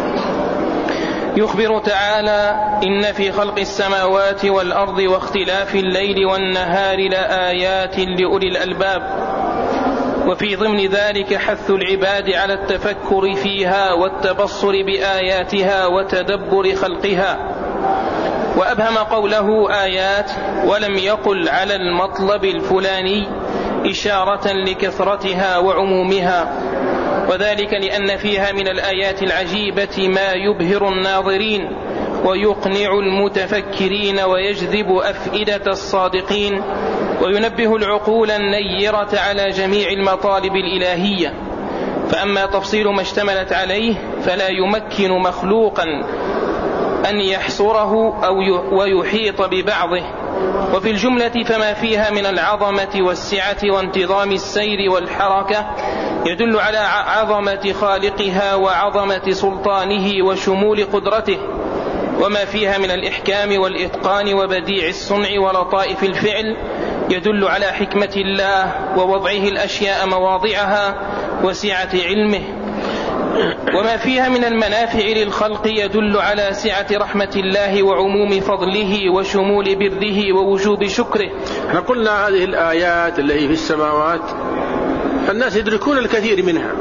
Speaker 1: يخبر تعالى: إن في خلق السماوات والأرض واختلاف الليل والنهار لآيات لأولي الألباب. وفي ضمن ذلك حث العباد على التفكر فيها والتبصر بآياتها وتدبر خلقها. وأبهم قوله آيات ولم يقل على المطلب الفلاني إشارة لكثرتها وعمومها، وذلك لأن فيها من الآيات العجيبة ما يبهر الناظرين ويقنع المتفكرين ويجذب أفئدة الصادقين وينبه العقول النيرة على جميع المطالب الإلهية. فأما تفصيل ما اشتملت عليه فلا يمكن مخلوقا أن يحصره أو ويحيط ببعضه. وفي الجملة فما فيها من العظمة والسعة وانتظام السير والحركة يدل على عظمة خالقها وعظمة سلطانه وشمول قدرته، وما فيها من الإحكام والإتقان وبديع الصنع ولطائف الفعل يدل على حكمة الله ووضعه الأشياء مواضعها وسعة علمه، وما فيها من المنافع للخلق يدل على سعة رحمة الله وعموم فضله وشمول بره ووجوب شكره.
Speaker 2: احنا قلنا هذه الآيات التي في السماوات الناس يدركون الكثير منها،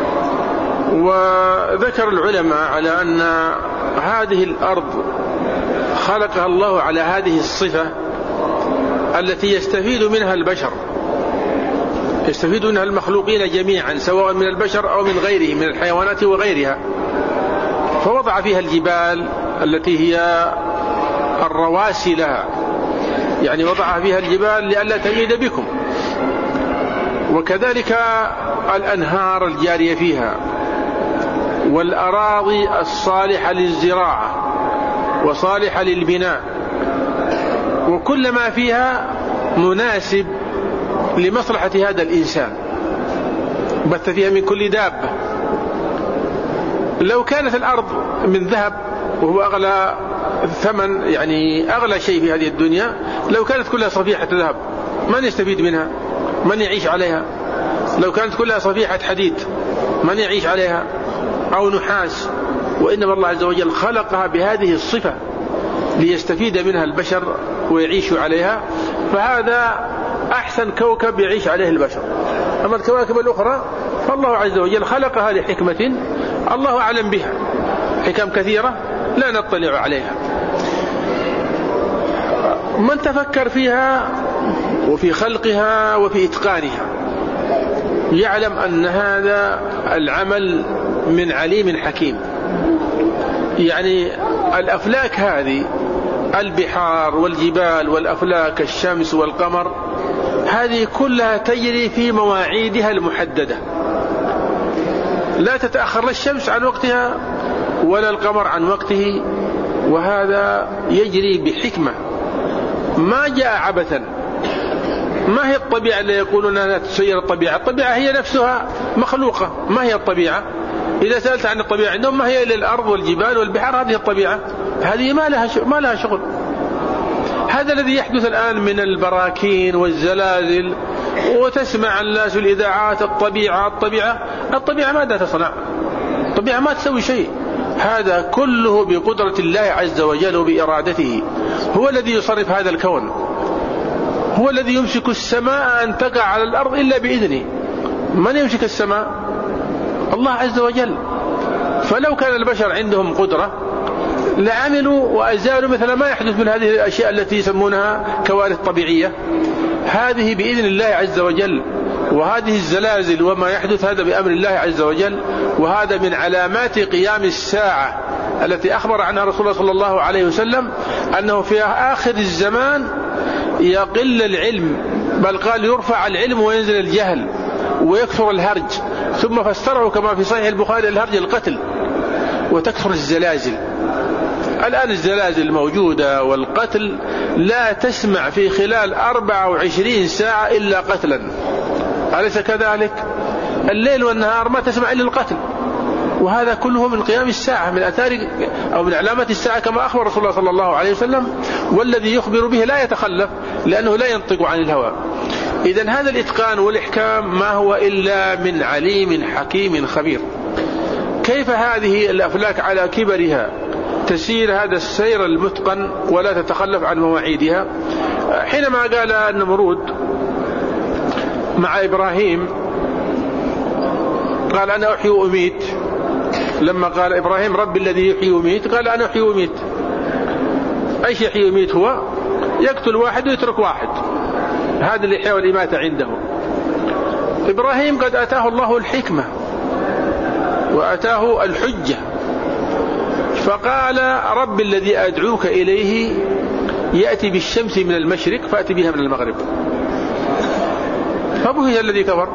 Speaker 2: وذكر العلماء على أن هذه الأرض خلقها الله على هذه الصفة التي يستفيد منها البشر، يستفيد منها المخلوقين جميعا سواء من البشر أو من غيره من الحيوانات وغيرها. فوضع فيها الجبال التي هي الرواسي لها، يعني وضع فيها الجبال لئلا تميد بكم، وكذلك الأنهار الجارية فيها، والأراضي الصالحة للزراعة وصالحة للبناء، وكل ما فيها مناسب لمصلحة هذا الإنسان. بث فيها من كل دابة. لو كانت الأرض من ذهب وهو أغلى ثمن، يعني أغلى شيء في هذه الدنيا، لو كانت كلها صفيحة ذهب من يستفيد منها؟ من يعيش عليها؟ لو كانت كلها صفيحة حديد من يعيش عليها؟ أو نحاس؟ وإنما الله عز وجل خلقها بهذه الصفة ليستفيد منها البشر ويعيشوا عليها، فهذا أحسن كوكب يعيش عليه البشر. أما الكواكب الأخرى فالله عز وجل خلقها لحكمة الله أعلم بها، حكم كثيرة لا نطلع عليها. من تفكر فيها وفي خلقها وفي إتقانها يعلم أن هذا العمل من عليم حكيم. يعني الأفلاك هذه، البحار والجبال والأفلاك، الشمس والقمر، هذه كلها تجري في مواعيدها المحددة، لا تتأخر لا الشمس عن وقتها ولا القمر عن وقته، وهذا يجري بحكمة ما جاء عبثا. ما هي الطبيعة اللي يقولون أنها تسير الطبيعة؟ الطبيعة هي نفسها مخلوقة. ما هي الطبيعة؟ إذا سألت عن الطبيعة عندهم ما هي إلا الأرض والجبال والبحار، هذه الطبيعة، هذه ما لها ما لها شغل. هذا الذي يحدث الآن من البراكين والزلازل، وتسمع الناس الإذاعات الطبيعة الطبيعة الطبيعة ماذا تصنع؟ الطبيعة ما تسوي شيء. هذا كله بقدرة الله عز وجل وبإرادته، هو الذي يصرف هذا الكون، هو الذي يمسك السماء أن تقع على الأرض إلا بإذنه. من يمسك السماء؟ الله عز وجل. فلو كان البشر عندهم قدرة لعملوا وأزالوا مثل ما يحدث من هذه الأشياء التي يسمونها كوارث طبيعية. هذه بإذن الله عز وجل، وهذه الزلازل وما يحدث هذا بأمر الله عز وجل، وهذا من علامات قيام الساعة التي أخبر عنها رسول الله صلى الله عليه وسلم أنه في آخر الزمان يقل العلم، بل قال يرفع العلم وينزل الجهل ويكثر الهرج، ثم فسره كما في صحيح البخاري الهرج القتل، وتكثر الزلازل. الآن الزلازل الموجودة والقتل لا تسمع في خلال أربعة وعشرين ساعة إلا قتلا، أليس كذلك؟ الليل والنهار ما تسمع إلا القتل، وهذا كله من قيام الساعة، من أثار أو من علامات الساعة كما أخبر رسول الله صلى الله عليه وسلم، والذي يخبر به لا يتخلف لأنه لا ينطق عن الهوى. إذن هذا الإتقان والإحكام ما هو إلا من عليم حكيم خبير. كيف هذه الأفلاك على كبرها تسير هذا السير المتقن ولا تتخلف عن مواعيدها؟ حينما قال النمرود مع إبراهيم قال أنا أحيي وأميت، لما قال إبراهيم رب الذي يحيي ويميت قال أنا أحيي وأميت. أيش يحيي ويميت؟ هو يقتل واحد ويترك واحد، هذا الإحياء والإماتة عنده. إبراهيم قد أتاه الله الحكمة وأتاه الحجة، فقال رب الذي أدعوك إليه يأتي بالشمس من المشرق فأتي بها من المغرب، فبهت الذي كفر.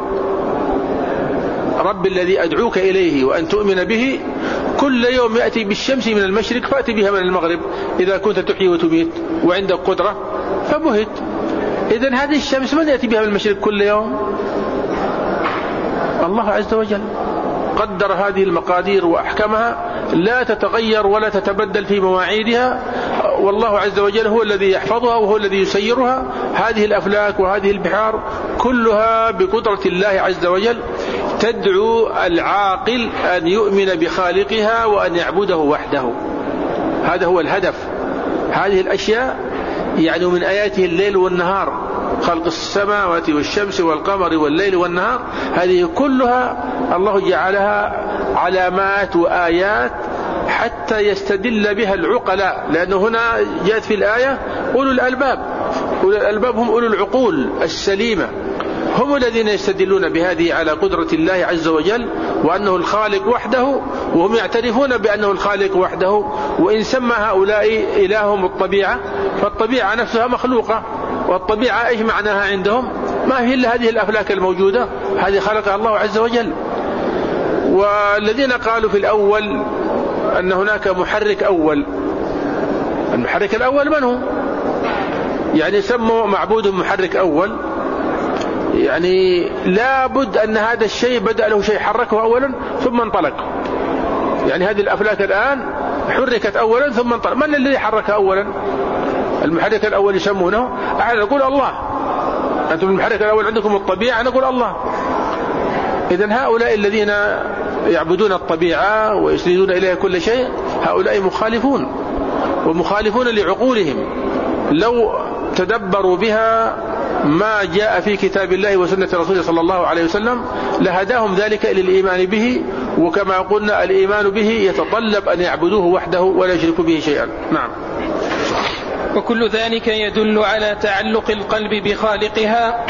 Speaker 2: رب الذي أدعوك إليه وأن تؤمن به كل يوم يأتي بالشمس من المشرق فأتي بها من المغرب، إذا كنت تحيي وتميت وعندك قدرة فبهت. إذن هذه الشمس من يأتي بها من المشرق كل يوم؟ الله عز وجل قدر هذه المقادير وأحكمها لا تتغير ولا تتبدل في مواعيدها، والله عز وجل هو الذي يحفظها وهو الذي يسيرها. هذه الأفلاك وهذه البحار كلها بقدرة الله عز وجل، تدعو العاقل أن يؤمن بخالقها وأن يعبده وحده. هذا هو الهدف. هذه الأشياء يعني من آياته الليل والنهار، خلق السماوات والشمس والقمر والليل والنهار، هذه كلها الله جعلها علامات وآيات حتى يستدل بها العقلاء، لأنه هنا جاءت في الآية أولو الألباب. أولو الألباب هم أولو العقول السليمة، هم الذين يستدلون بهذه على قدرة الله عز وجل وأنه الخالق وحده، وهم يعترفون بأنه الخالق وحده. وإن سمى هؤلاء إلههم الطبيعة، فالطبيعة نفسها مخلوقة، والطبيعة إيش معناها عندهم؟ ما هي إلا هذه الأفلاك الموجودة، هذه خلقها الله عز وجل. والذين قالوا في الأول أن هناك محرك أول، المحرك الأول من هو؟ يعني سموا معبودهم محرك أول، يعني لا بد أن هذا الشيء بدأ له شيء حركه أولا ثم انطلق. يعني هذه الأفلاك الآن حركت أولا ثم انطلق. من الذي حركها أولا؟ المحرك الأول يسمونه، أحد نقول الله، أنتم المحرك الأول عندكم الطبيعة، نقول الله. إذن هؤلاء الذين يعبدون الطبيعة ويسندون إليها كل شيء، هؤلاء مخالفون، ومخالفون لعقولهم. لو تدبروا بها ما جاء في كتاب الله وسنة رسوله صلى الله عليه وسلم لهداهم ذلك إلى الإيمان به. وكما قلنا الإيمان به يتطلب أن يعبدوه وحده ولا يشركوا به شيئا. نعم.
Speaker 1: وكل ذلك يدل على تعلق القلب بخالقها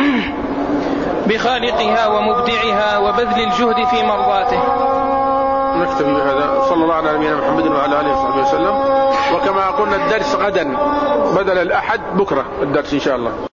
Speaker 1: بخالقها ومبدعها وبذل الجهد في مرضاته.
Speaker 2: نكتفي بهذا. صلى الله على نبينا محمد وعلى آله وصحبه وسلم. وكما قلنا الدرس غدا بدل الأحد بكرة الدرس إن شاء الله.